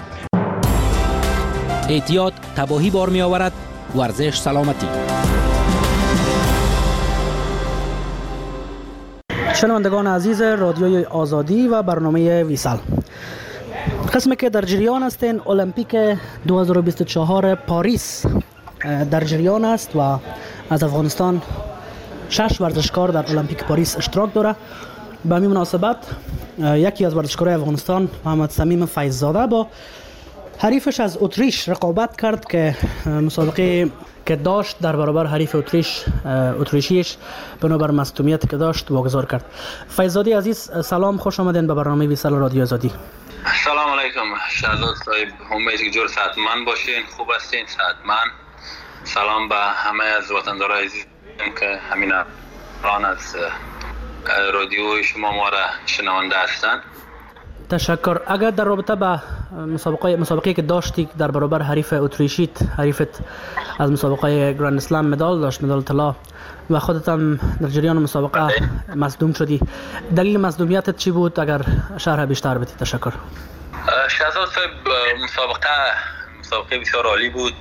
اعتیاد تباهی بار می آورد، ورزش سلامتی. شنوندگان عزیز رادیوی آزادی و برنامه ویسال، قسمی که در جریان هستین المپیک دو هزار و بیست و چهار پاریس در جریان است و از افغانستان شش ورزشکار در المپیک پاریس اشتراک داره. به همین مناسبت یکی از ورزشکاران افغانستان محمد صمیم فیض‌زاده با حریفش از اتریش رقابت کرد که مسابقه که داشت در برابر حریف اتریش اتریشیش بنابر مصدومیت که داشت واگذار کرد. فیض‌زاده عزیز سلام، خوش آمدین به برنامه ویسال رادیو آزادی. سلام علیکم شهزاد صاحب، امید که جور صحتمند باشین، خوب هستین، صحتمند. سلام به همه از وطندارای عزیزم که همین الان از رادیو شما ما را شنونده هستند. تشکر. اگر در رابطه با مسابقه مسابقه که داشتی در برابر حریف اتریشیت، حریفت از مسابقه گراند اسلم مدال داشت، مدال طلا، و خودت هم در جریان مسابقه مصدوم شدی، دلیل مصدومیتت چی بود؟ اگر شرح بیشتر بدی. تشکر. شهزاد صاحب، مسابقه مسابقه بسیار عالی بود،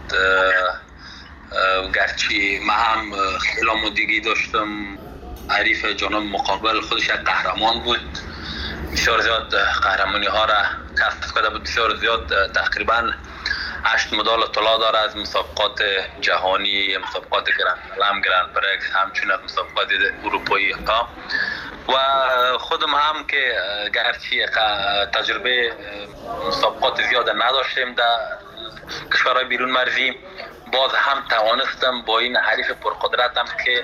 گرچه من هم خیلی آمادگی داشتم. حریف جانب مقابل خودش یک قهرمان بود، بسیار زیاد قهرمانی ها را کسب کرده بود، بسیار زیاد، تقریبا هشت مدال طلا داره از مسابقات جهانی، مسابقات گرند اسلم، گرند پرکس، همچنین از مسابقات اروپایی ها. و خودم هم که گرچه تجربه مسابقات زیاد نداشتیم در کشورهای بیرون مرزی، باز هم توانستم با این حریف پرقدرتم که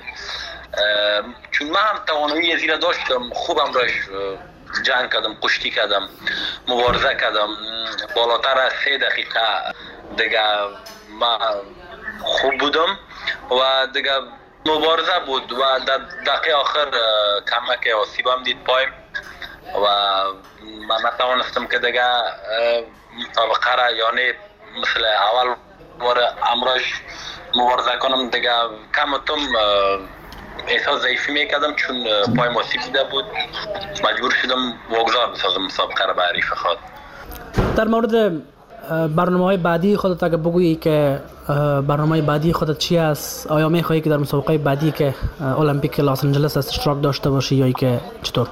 چون من هم توانایی زیرا داشتم، خوبم راش جنگ کردم، کشتی کردم، مبارزه کردم. بالاتر از سه دقیقه دیگه من خوب بودم و دیگه مبارزه بود و در دقیقه آخر کمک آسیبم دید پایم و من نتوانستم که دیگه مسابقه را یعنی مثل اول بار امراش مبارزه کنم. دیگه کمتم احساس ضعیفی میکردم چون پایم آسیب دیده بود، مجبور شدم واگذار بسازم مسابقه را به حریف خود. در مورد برنامه‌های بعدی خودت اگه بگویی که برنامه بعدی خودت چی است؟ آیا میخواهی که در مسابقه بعدی که المپیک لاس آنجلس اشتراک داشته باشی یا که چطور؟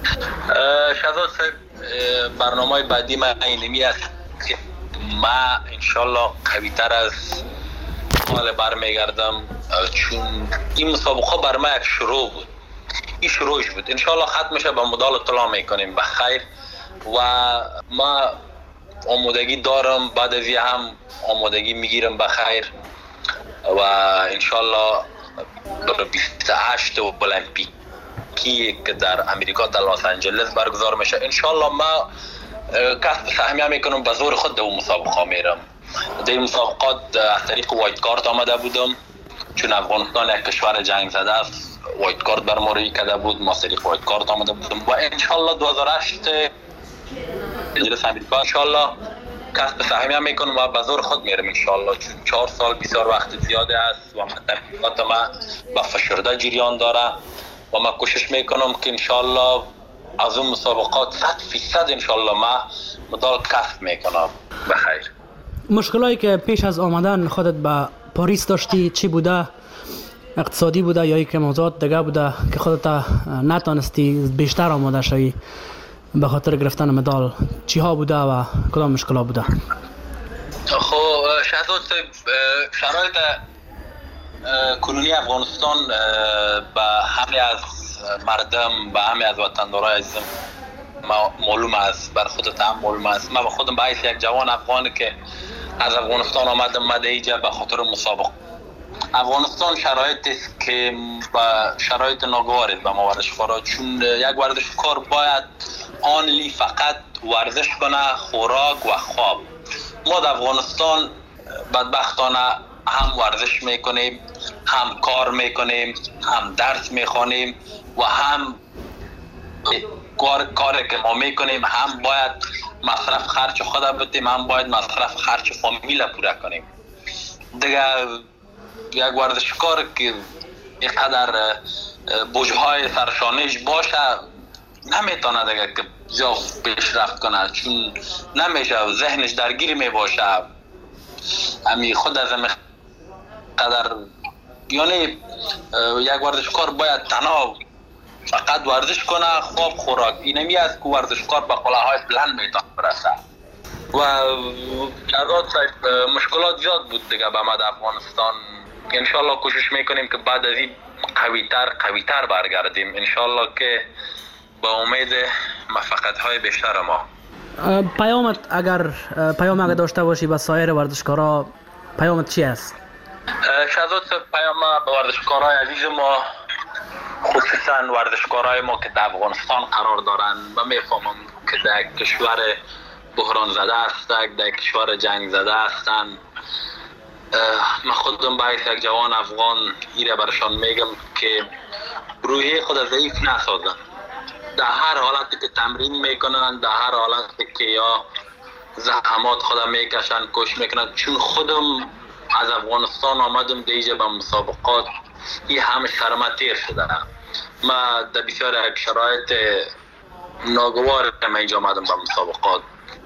شهزاد صاحب، برنامه بعدی من اینمی است که من انشالله قوی تر از حال برمیگردم، چون این مسابقه بر من یک شروع بود، این شروعش بود، انشالله ختمش به مدال طلا میکنیم به خیر و ما آمادگی دارم، بعد از این هم آمادگی میگیرم به خیر و انشالله در بیست و هشت المپیکی که در امریکا در لاس آنجلس برگزار میشه، انشالله ما کسب سهمیه میکنم، به زور خود در اون مسابقه میرم. در این مسابقات از طریق وایت کارت آمده بودم، چون افغانستان یک کشور جنگ زده است، وایت کارت بر ما روی کرده بود، ما از طریق وایت کارت آمده بودم و انشالله دو هزار و هشت مجلس امریکا انشالله کسب سهمیه میکنم و به زور خود میرم انشالله، چون چهار سال بسیار وقت زیاده است و تحقیقات ما با فشرده جریان داره و ما کوشش میکنم که انشالله از اون مسابقات صد فیصد انشالله ما مدال کسب میکنم. بخیر. مشکلاتی که پیش از آمدن خودت به پاریس داشتی چی بوده؟ اقتصادی بوده یا که موضوعات دیگه بوده که خودت نتانستی بیشتر آماده شوی به خاطر گرفتن مدال؟ چی ها بوده و کدام مشکلات بوده؟ خب شهزاد صاحب، شرایط کنونی افغانستان به همه از مردم، به همه از وطندارای عزیزم معلوم است، بر خودت هم معلوم است. من به خودم به حیث یک جوان افغان که از افغانستان آمدم مده اینجا به خاطر مسابقه. افغانستان شرایطی است که با شرایط ناگوار است به ما ورزشکارا، چون یک ورزشکار باید آنلی فقط ورزش کنه، خوراک و خواب. ما در افغانستان بدبختانه هم ورزش میکنیم، هم کار میکنیم، هم درس میخوانیم و هم کار کاری که ما میکنیم هم باید مصرف خرچ خود بدیم، هم باید مصرف خرچ فامیل پورا کنیم. دیگه یک ورزشکار که اینقدر بوجهای سرشانش باشه نمیتونه دیگه که جا پیشرفت کنه، چون نمیشه، ذهنش درگیر میباشه. امی خود از امی قدر یعنی یک ورزشکار باید تنها فقط ورزش کنه، خواب خوراک. اینمی است که ورزشکار به قله‌های بلند میتونه برسه. و شهزاد صاحب مشکلات زیاد بود دیگه به مد افغانستان. انشالله کوشش میکنیم که بعد از این قویتر قویتر برگردیم، انشالله که با امید موفقیت های بیشتر ما. پیامت اگر پیام اگر داشته باشی به سایر ورزشکارا، پیامت چی است؟ شهزاد صاحب پیام به ورزشکارای عزیز ما، خصوصا ورزشکارای ما که در افغانستان قرار دارن و میفهمم که در کشور بحران زده هستند، در کشور جنگ زده هستند، من خودم باید یک جوان افغان ایره برشان میگم که روحی خود ضعیف نسازن. در هر حالتی که تمرین میکنن، در هر حالتی که یا زحمات خود میکشن، کوشش میکنن. چون خودم از افغانستان آمدم دیجه به مسابقات، این همه شرمتیر شده. من در بسیار یک شرایط ناگوار من اینجا آمدم به مسابقات.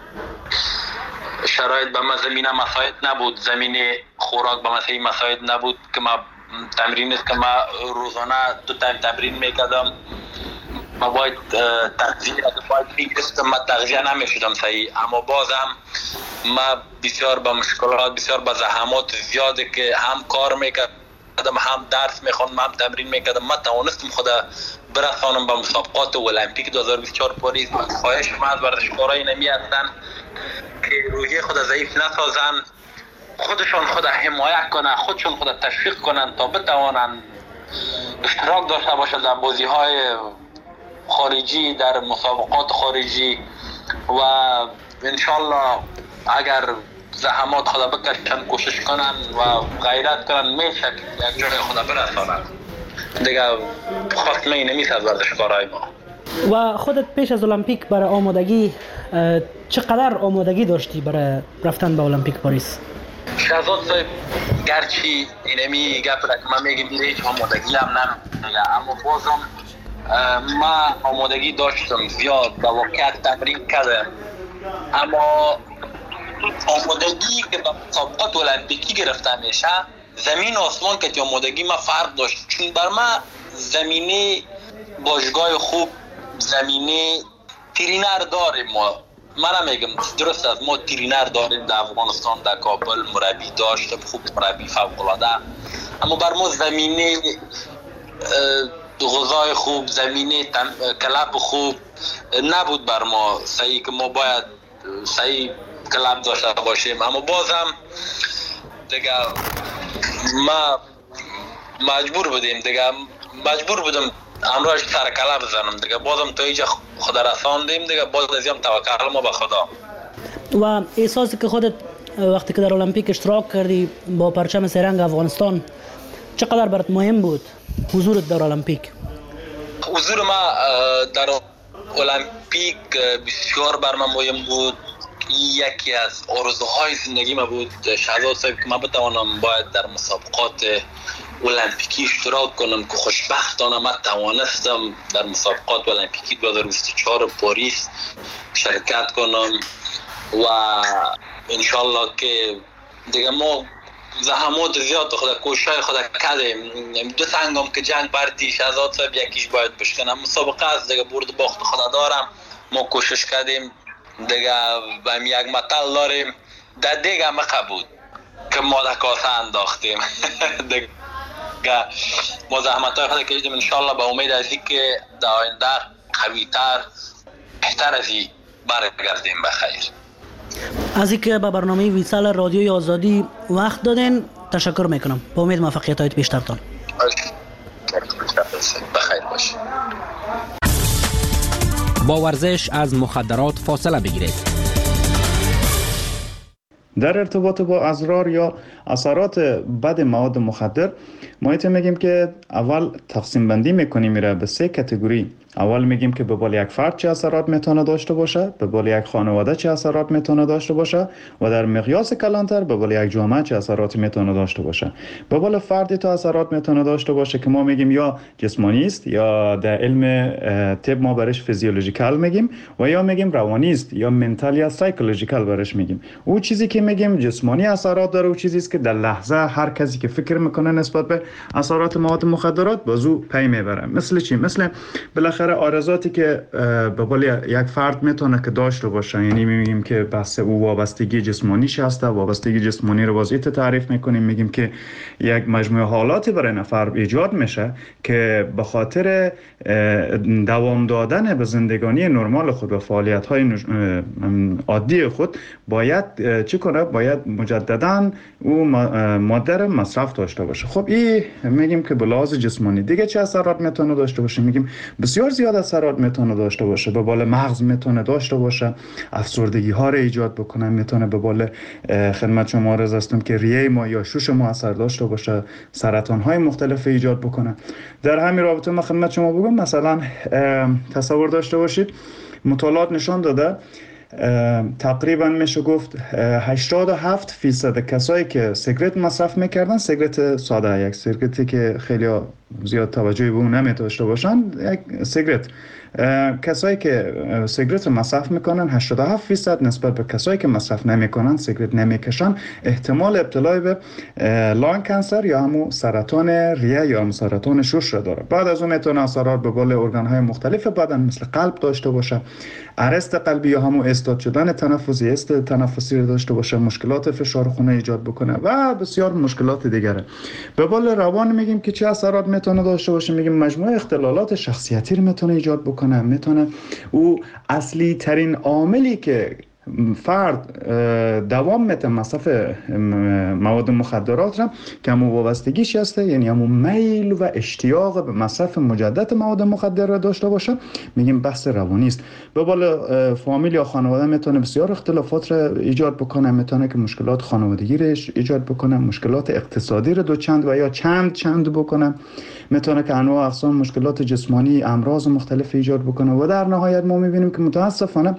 شرایط به من زمینه مساعد نبود، زمینه خوراک به من مساعد نبود که من تمرین است که من روزانه دو تایم تمرین میکردم. من باید تغذیه باید میگستم، من تغذیه نمیشدم صحیح، اما بازم من بسیار به مشکلات، بسیار به زحمات زیاده که هم کار میکردم، هم درس میخوندم، هم تمرین میکردم، من توانستم خود برسانم به مسابقات المپیک دو هزار و بیست و چهار پاریس. خواهش من از ورزشکارای نمی هستن که روحیه خود ضعیف نسازن، خودشون خود حمایت کنن، خودشون خود تشویق کنن تا بتوانن اشتراک داشته باشند در بازی های خارجی، در مسابقات خارجی. و انشالله اگر زحمات خود بکشن، کوشش کنن و غیرت کنن، میشه یک جای خود برسانن دیگه. خواست می نمیست از ورزشکارای ما. و خودت پیش از المپیک برای آمادگی چقدر آمادگی داشتی برای رفتن به المپیک پاریس؟ شهزاد صاحب گرچه اینمی گپ را که من میگم هیچ آمادگی هم نمیگم، اما بازم من آمادگی داشتم زیاد، با واقعیت تمرین کردم، اما آمادگی که به مسابقات المپیکی گرفته میشه زمین آسمان که آمادگی ما فرق داشت. چون بر من زمینه باشگاه خوب، زمینه ترینر داریم ما. من میگم درست است، ما ترینر داریم در افغانستان، در کابل مربی داشتم خوب، مربی فوق العاده، اما بر ما زمینه غذای خوب، زمینه کلاب خوب نبود بر ما صحیح که ما باید صحیح کلاب داشته باشیم. اما بازم دیگه ما مجبور بودیم دیگه، مجبور بودم امروز سر کلاب بزنم دیگه. بازم تا اینجا خدا رساندیم دیگه، باز از این توکل ما به خدا. و احساسی که خودت وقتی که در المپیک اشتراک کردی با پرچم سه رنگ افغانستان، چقدر برات مهم بود حضورت در المپیک؟ حضور ما در المپیک بسیار بر من مهم بود. یکی از آرزوهای زندگی ما بود شهزاد صاحب که من بتوانم باید در مسابقات المپیکی اشتراک کنم که خوشبختانه من توانستم در مسابقات المپیکی دو هزار و بیست و چهار پاریس شرکت کنم. و انشالله که دیگه ما زحمات زیاد خدا کوشش خدا کردیم. دو سنگم که جنگ برتی شهزاد صاحب یکیش باید بشکنم، مسابقه است دیگه، برد باخت خدا دارم. ما کوشش کردیم دیگه، بهم یک مطل داریم در دیگه مقه بود که ما در کاسه انداختیم دیگه ما زحمت های خود کشیدیم. انشالله به امید از این که در آینده قویتر بهتر از این برگردیم بخیر. از اینکه به برنامه ویسال رادیوی آزادی وقت دادین تشکر میکنم. با امید موفقیت هایت بیشترتان. بخیر باشید. با ورزش از مخدرات فاصله بگیرید. در ارتباط با اضرار یا اثرات بد مواد مخدر ما ایت میگیم که اول تقسیم بندی میکنیم میره به سه کاتگوری. اول میگیم که به بال یک فرد چه اثرات میتونه داشته باشه، به بال یک خانواده چه اثرات میتونه داشته باشه و در مقیاس کلانتر به بال یک جامعه چه اثراتی میتونه داشته باشه. به بال فردی تو اثرات میتونه داشته باشه که ما میگیم یا جسمانی است یا در علم طب ما برش فیزیولوژیکال میگیم و یا میگیم روانی است یا منتال یا سایکولوژیکال برش میگیم. او چیزی که میگیم جسمانی اثرات داره او چیزی است که در لحظه هر کسی که فکر میکنه نسبت به اثرات مواد مخدرات بازو پی میبره. مثل چی؟ مثل بالاخره آرزاتی که به قول یک فرد میتونه که داشته باشه، یعنی میگیم که بس او وابستگی جسمانیش هست. وابستگی جسمانی رو واسه تعریف میکنیم، میگیم که یک مجموعه حالاتی برای نفر ایجاد میشه که به خاطر دوام دادن به زندگانی نرمال خود و فعالیت های عادی خود باید چی کنه؟ باید مجددا او ماده رو مصرف داشته باشه. خب این میگیم که به لحاظ جسمانی دیگه چه اثرات میتونه داشته باشه؟ میگیم بسیار زیاد اثرات میتونه داشته باشه. به بالا مغز میتونه داشته باشه، افسردگی ها رو ایجاد بکنه، میتونه به بالا خدمت شما عرض هستم که ریه ما یا شوش ما اثر داشته باشه، سرطان های مختلف ایجاد بکنه. در همین رابطه ما خدمت شما بگم مثلا تصور داشته باشید مطالعات نشان داده تقریبا میشه گفت هشتاد و هفت فیصد کسایی که سیگرت مصرف میکردن، سیگرت ساده، یک سیگرتی که خیلی زیاد توجهی به اون نمیداشته باشن، یک سیگرت، کسایی که سیگرت مصرف میکنن هشتاد و هفت فیصد نسبت به کسایی که مصرف نمیکنن، سیگرت نمیکشن، احتمال ابتلا به لان کانسر یا همون سرطان ریه یا همون سرطان شش را داره. بعد از اون میتونه اثرات به قول ارگان های مختلف بدن مثل قلب داشته باشه، ارست قلبی یا همون استاد شدن تنفسی، است تنفسی رو داشته باشه، مشکلات فشار خون ایجاد بکنه و بسیار مشکلات دیگره. به قول روان میگیم که چه اثرات میتونه داشته باشه؟ میگیم مجموعه اختلالات شخصیتی رو میتونه ایجاد بکنه. میتونه او اصلی ترین عاملی که فرد دوام میته مصرف مواد مخدرات را که همون وابستگیش هسته، یعنی همون میل و اشتیاق به مصرف مجدد مواد مخدر را داشته باشه، میگیم بحث روانی است. به بالا فامیل یا خانواده میتونه بسیار اختلافات را ایجاد بکنه، میتونه که مشکلات خانوادگی را ایجاد بکنه، مشکلات اقتصادی را دو چند و یا چند چند بکنه، میتونه که انواع اقسام مشکلات جسمانی، امراض مختلف ایجاد بکنه و در نهایت ما میبینیم که متاسفانه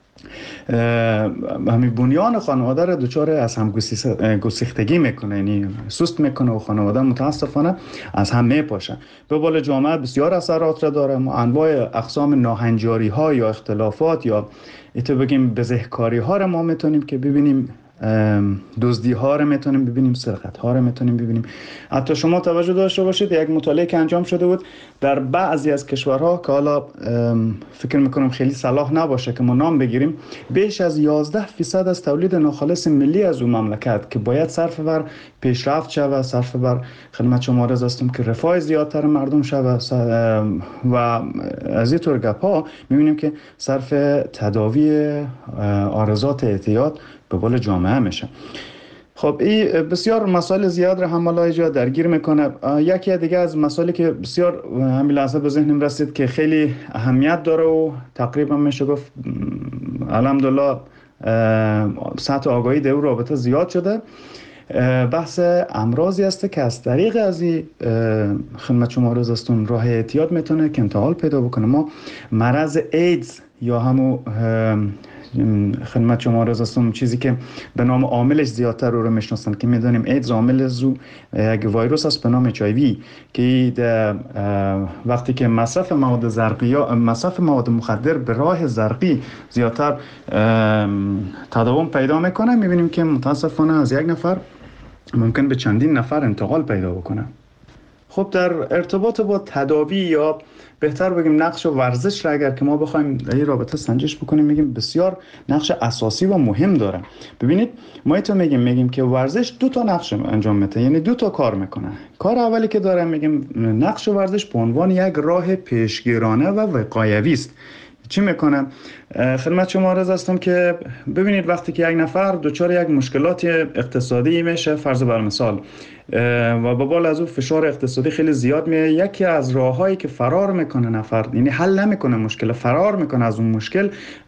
همین بنیان خانواده را دچار از هم گسیختگی میکنه، یعنی سست میکنه و خانواده متاسفانه از هم میپاشه. به قول جامعه بسیار اثرات را داره. ما انواع اقسام ناهنجاری ها یا اختلافات یا ایتو بگیم بزهکاری ها را ما میتونیم که ببینیم، دزدی ها رو میتونیم ببینیم، سرقت ها رو میتونیم ببینیم. حتی شما توجه داشته باشید یک مطالعه که انجام شده بود در بعضی از کشورها که حالا فکر میکنم خیلی صلاح نباشه که ما نام بگیریم، بیش از یازده فیصد از تولید ناخالص ملی از اون مملکت که باید صرف بر پیشرفت شود، صرف بر خدمت شما عرض هستم که رفاه زیادتر مردم شود و از این طور گپ ها میبینیم که صرف تداوی عارضات اعتیاد به قول جامعه میشه. خب این بسیار مسائل زیاد رو هم اینجا درگیر میکنه. یکی دیگه از مسائلی که بسیار همین لحظه به ذهنم رسید که خیلی اهمیت داره و تقریبا میشه گفت الحمدلله سطح آگاهی در رابطه زیاد شده، بحث امراضی است که از طریق از این خدمت شما عرض هستم راه اعتیاد میتونه که انتقال پیدا بکنه. ما مرض ایدز یا همون خدمت شما عرض هستم چیزی که به نام عاملش زیادتر رو رو میشناسن که میدونیم ایدز عامل زو یک ویروس است به نام اچ آی وی که وقتی که مصرف مواد زرقی یا مصرف مواد مخدر به راه زرقی زیادتر تداوم پیدا میکنه، میبینیم که متاسفانه از یک نفر ممکن به چندین نفر انتقال پیدا بکنه. خب در ارتباط با تداوی یا بهتر بگیم نقش ورزش را اگر که ما بخوایم در این رابطه سنجش بکنیم، میگیم بسیار نقش اساسی و مهم داره. ببینید ما ایتو میگیم میگیم که ورزش دو تا نقش انجام میده، یعنی دو تا کار میکنه. کار اولی که داره میگیم نقش ورزش به عنوان یک راه پیشگیرانه و وقایوی است. چی میکنه؟ خدمت شما عرض هستم که ببینید وقتی که یک نفر دچار یک مشکلات اقتصادی میشه، فرض بر مثال، و به بالا از اون فشار اقتصادی خیلی زیاد میه، یکی از راههایی که فرار میکنه نفر، یعنی حل نمیکنه مشکل، فرار میکنه از اون مشکل،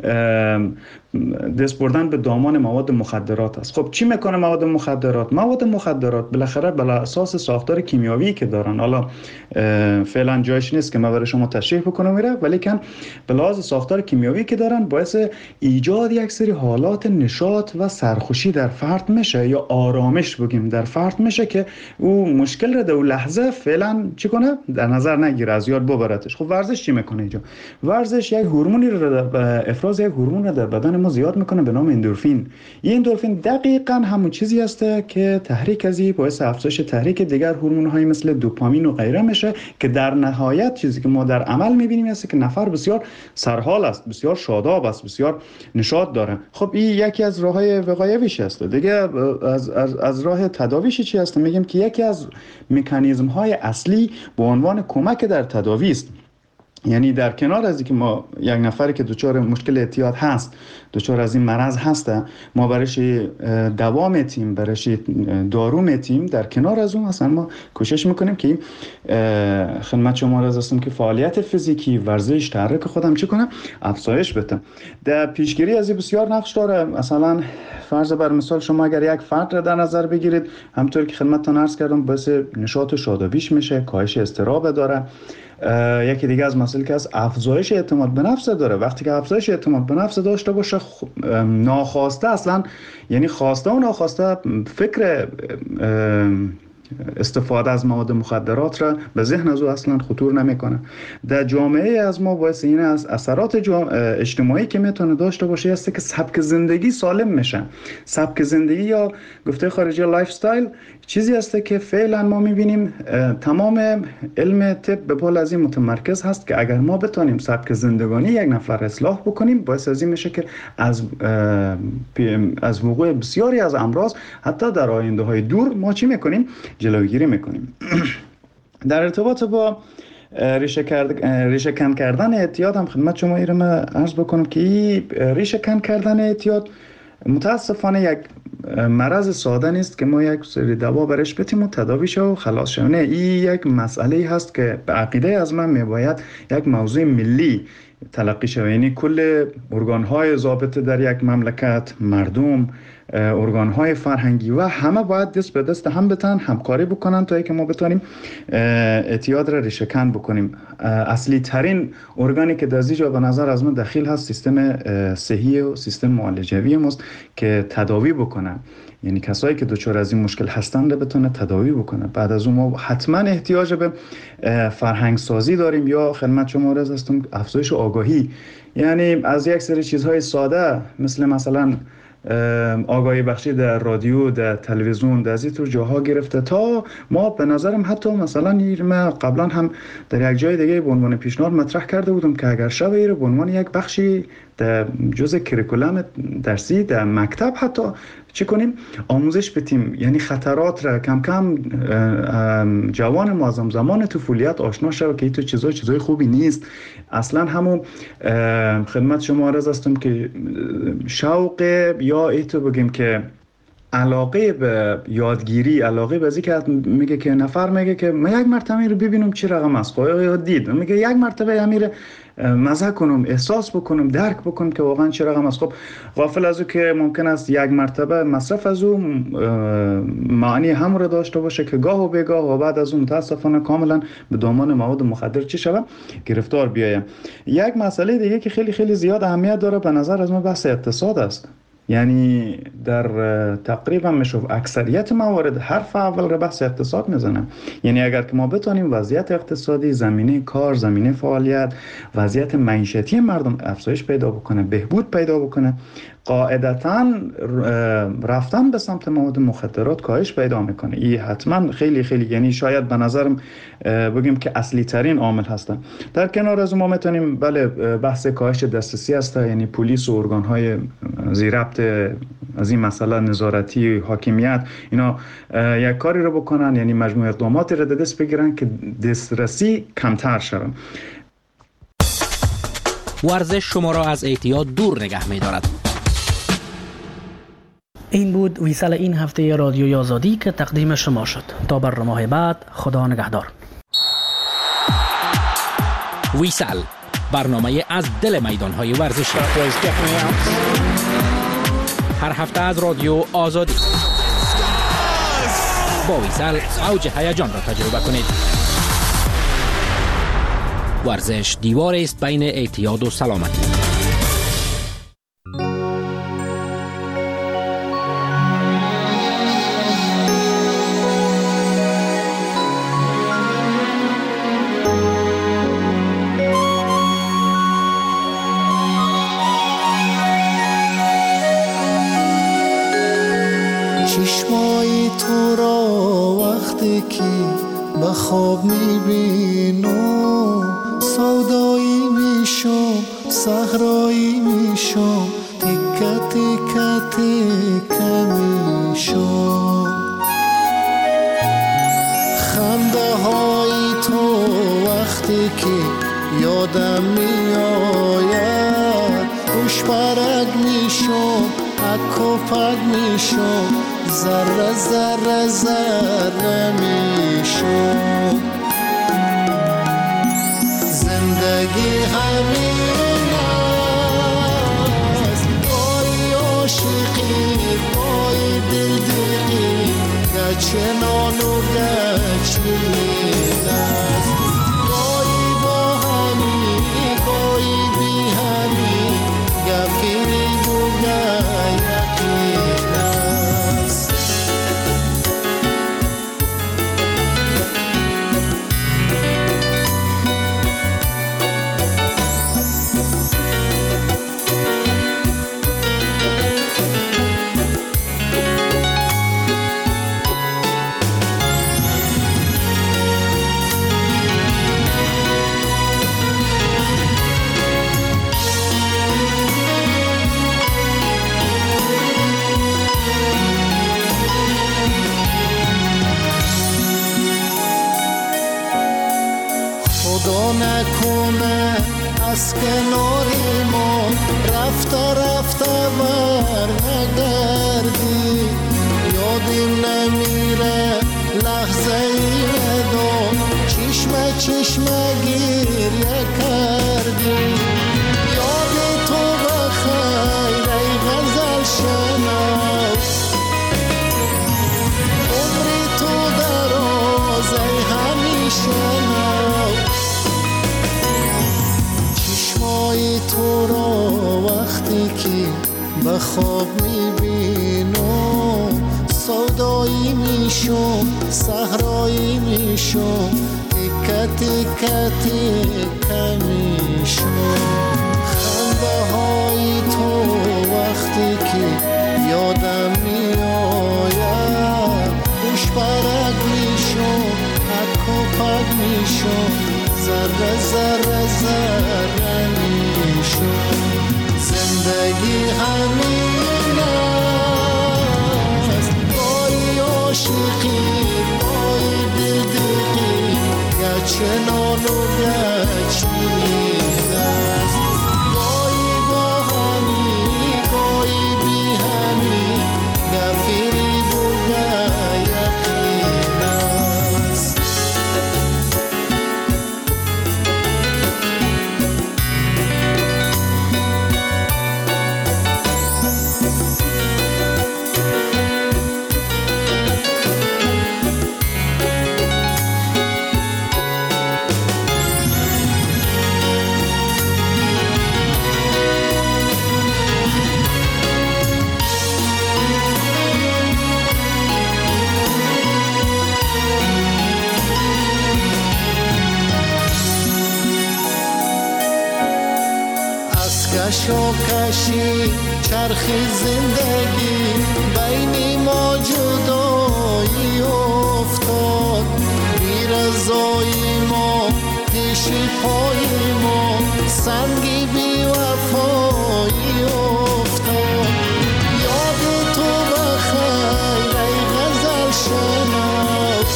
دست بردن به دامان مواد مخدرات است. خب چی میکنه مواد مخدرات؟ مواد مخدرات بالاخره بر اساس ساختار کیمیایی که دارن، حالا فعلا جایش نیست که من برای شما تشریح بکنم میره، ولی کن به لحاظ ساختار کیمیایی که دارن باعث ایجاد یک سری حالات نشاط و سرخوشی در فرد میشه یا آرامش بگیم در فرد میشه که که او مشکل را در لحظه فعلا چی کنه در نظر نگیره، از یاد ببرتش. خب ورزش چی میکنه اینجا؟ ورزش یک هورمونی رو افراز یک هورمون رو در بدن ما زیاد میکنه به نام اندورفین. این اندورفین دقیقاً همون چیزی است که تحریک ازی باعث افزایش تحریک دیگر هورمون‌های مثل دوپامین و غیره میشه که در نهایت چیزی که ما در عمل میبینیم است که نفر بسیار سرحال است، بسیار شاداب است، بسیار نشاط داره. خب این یکی از راههای وقایویش است. دیگه از از از راه تداویش چی است؟ میگیم که یکی از مکانیزم‌های اصلی به عنوان کمک در تداوی است. یعنی در کنار از اینکه ما یک نفری که دچار مشکل اعتیاد هست، دچار از این مرض هسته، ما برایش دوا میتیم، برایش دارو میتیم، در کنار از اون اصلا ما کوشش میکنیم که خدمت شما عرض هستم که فعالیت فیزیکی، ورزش، تحرک خودم چی کنم افزایش بدم. در پیشگیری از این بسیار نقش داره. مثلا فرض بر مثال شما اگر یک فرد را در نظر بگیرید، همونطور که خدمتتون عرض کردم باعث نشاط و شادابیش میشه، کاهش اضطراب داره. یکی دیگه از مسائلی که از افزایش اعتماد به نفس داره. وقتی که افزایش اعتماد به نفس داشته باشه، ناخواسته اصلا یعنی خواسته و ناخواسته فکر استفاده از مواد مخدرات را به ذهن از او اصلا خطور نمیکنه. در جامعه از ما باعث این از اثرات اجتماعی که میتونه داشته باشه است که سبک زندگی سالم میشه. سبک زندگی یا گفته خارجی لایف استایل چیزی است که فعلا ما میبینیم تمام علم طب به پال از این متمرکز هست که اگر ما بتونیم سبک زندگانی یک نفر اصلاح بکنیم، باعث از این میشه که از از وقوع بسیاری از امراض حتی در آینده های دور ما چی میکنیم؟ جلوگیری میکنیم. در ارتباط با ریشه کن کردن اعتیاد هم خدمت شما ایرم عرض بکنم که ریشه کن کردن اعتیاد متاسفانه یک مرض ساده نیست که ما یک سری دوا برش بتیم و تداویش و خلاص شو. نه، این یک مسئله هست که به عقیده از من میباید یک موضوع ملی تلقی شود. یعنی کل ارگان‌های ضابطه در یک مملکت، مردم، ارگان‌های فرهنگی و همه باید دست به دست هم بتن، همکاری بکنن تا اینکه ما بتونیم اعتیاد را ریشه‌کن بکنیم. اصلی ترین ارگانی که در اینجا به نظر از من دخیل هست سیستم صحی و سیستم معالجوی ماست که تداوی بکنن. یعنی کسایی که دچار از این مشکل هستند رو بتونه تداوی بکنه. بعد از اون ما حتما احتیاج به فرهنگ سازی داریم یا خدمت شما عرض هستم افزایش آگاهی. یعنی از یک سری چیزهای ساده مثل مثلا آگاهی بخشی در رادیو، در تلویزیون، در از طور جاها گرفته تا ما به نظرم حتی مثلا ما قبلا هم در یک جای دیگه به عنوان پیشنهاد مطرح کرده بودم که اگر شب به عنوان یک بخشی در جزء کریکولم درسی در مکتب حتی چی کنیم؟ آموزش بدیم. یعنی خطرات را کم کم جوان ما از زمان طفولیت آشنا شود که این تو چیزای چیزای خوبی نیست. اصلا همون خدمت شما عرض هستم که شوق یا ایتو بگیم که علاقه به یادگیری، علاقه به ذکر میگه که نفر میگه که من یک مرتبه رو ببینم چی رقم است، یا دید میگه یک مرتبه امیر مزه کنم، احساس بکنم، درک بکنم که واقعا چه رقم است. خب غافل از او که ممکن است یک مرتبه مصرف از او معنی هم رو داشته باشه که گاه و بیگاه و بعد از اون متاسفانه کاملا به دامان مواد مخدر چی شود گرفتار بیایم. یک مسئله دیگه که خیلی خیلی زیاد اهمیت داره به نظر از من بحث اقتصاد است. یعنی در تقریبا میشه اکثریت موارد حرف اول رو بحث اقتصاد میزنم. یعنی اگر که ما بتونیم وضعیت اقتصادی، زمینه کار، زمینه فعالیت، وضعیت معیشتی مردم افزایش پیدا بکنه، بهبود پیدا بکنه، قاعدتاً رفتن به سمت مواد مخدرات کاهش پیدا میکنه. این حتما خیلی خیلی یعنی شاید به نظرم بگیم که اصلی ترین عامل هستن. در کنار از ما میتونیم بله بحث کاهش دسترسی هست، یعنی پلیس و ارگان‌های زیربط از این مسئله نظارتی، حاکمیت، اینا یک کاری رو بکنن، یعنی مجموعه اقداماتی رو دست بگیرن که دسترسی کمتر شود. ورزش شما را از اعتیاد دور نگه می‌دارد. این بود ویسال این هفته رادیوی آزادی که تقدیم شما شد. تا برنامه بعد، خدا نگهدار. ویسال برنامه از دل میدان‌های ورزشی. هر هفته از رادیو آزادی. با ویسال اوج هیجان را تجربه کنید. ورزش دیواری است بین اعتیاد و سلامتی. چشمای تو را وقتی که به خواب میبینم سودایی میشم صحرایی میشم تکه تکه تکه میشم خنده های تو وقتی که یادم میآید خوش برگ میشم اک و پک میشم ذره ذره ذره میشم زندگی همین است گاهی عاشقی گاهی دلدقی گچنان و گچین است گاهی با همی گاهی بی همی گفیری بوگه یقین است خدا نکنه از کنار ما رفته رفته بر نگردی یادم نمیره لحظه ای ندام چشمه چشمه گریه کردی یاد تو بخیر ای غزل شناس عمری تو دراز ای همیشه تو را وقتی که به خواب میبینم سودایی میشم صحرایی میشم تکه تکه تکه میشم خنده های تو وقتی که یادم میآید خوش برگ میشم اک و پک میشم ذره ذره ذره میشم زندگی همین است گاهی عاشقی گاهی دلدقی گچنان و گچین است گاهی با همی گاهی بی همی گفیری بوگه یقین است کشاکشی چرخی زندگی بین ما جدایی افتاد بی رضایی ما پیش پای ما سنگی بی وفایی افتاد یاد تو بخیر ای غزل شناس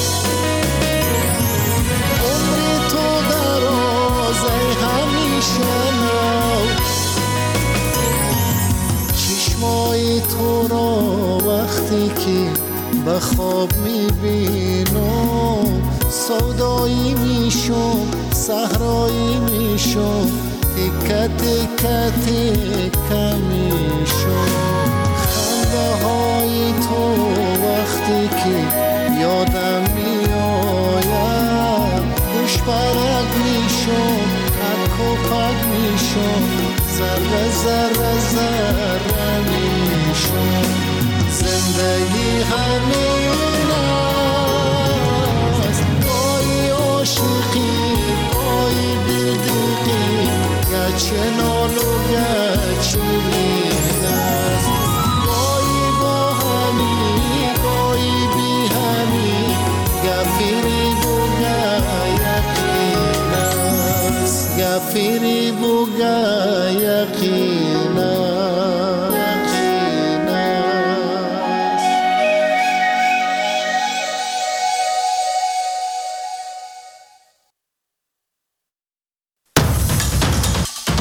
عمری تو دراز ای همیشه چشمای تو را وقتی که به خواب میبینم سودایی میشم صحرایی میشم تکه تکه تکه میشم خنده های تو وقتی که یادم میآید خوش برگ میشم اک و پک میشم ذره ذره ذره میشم زندگی همین است گاهی عاشقی گاهی دلدقی گچنان و گچین است گاهی با همی مسافری بوگا یقینا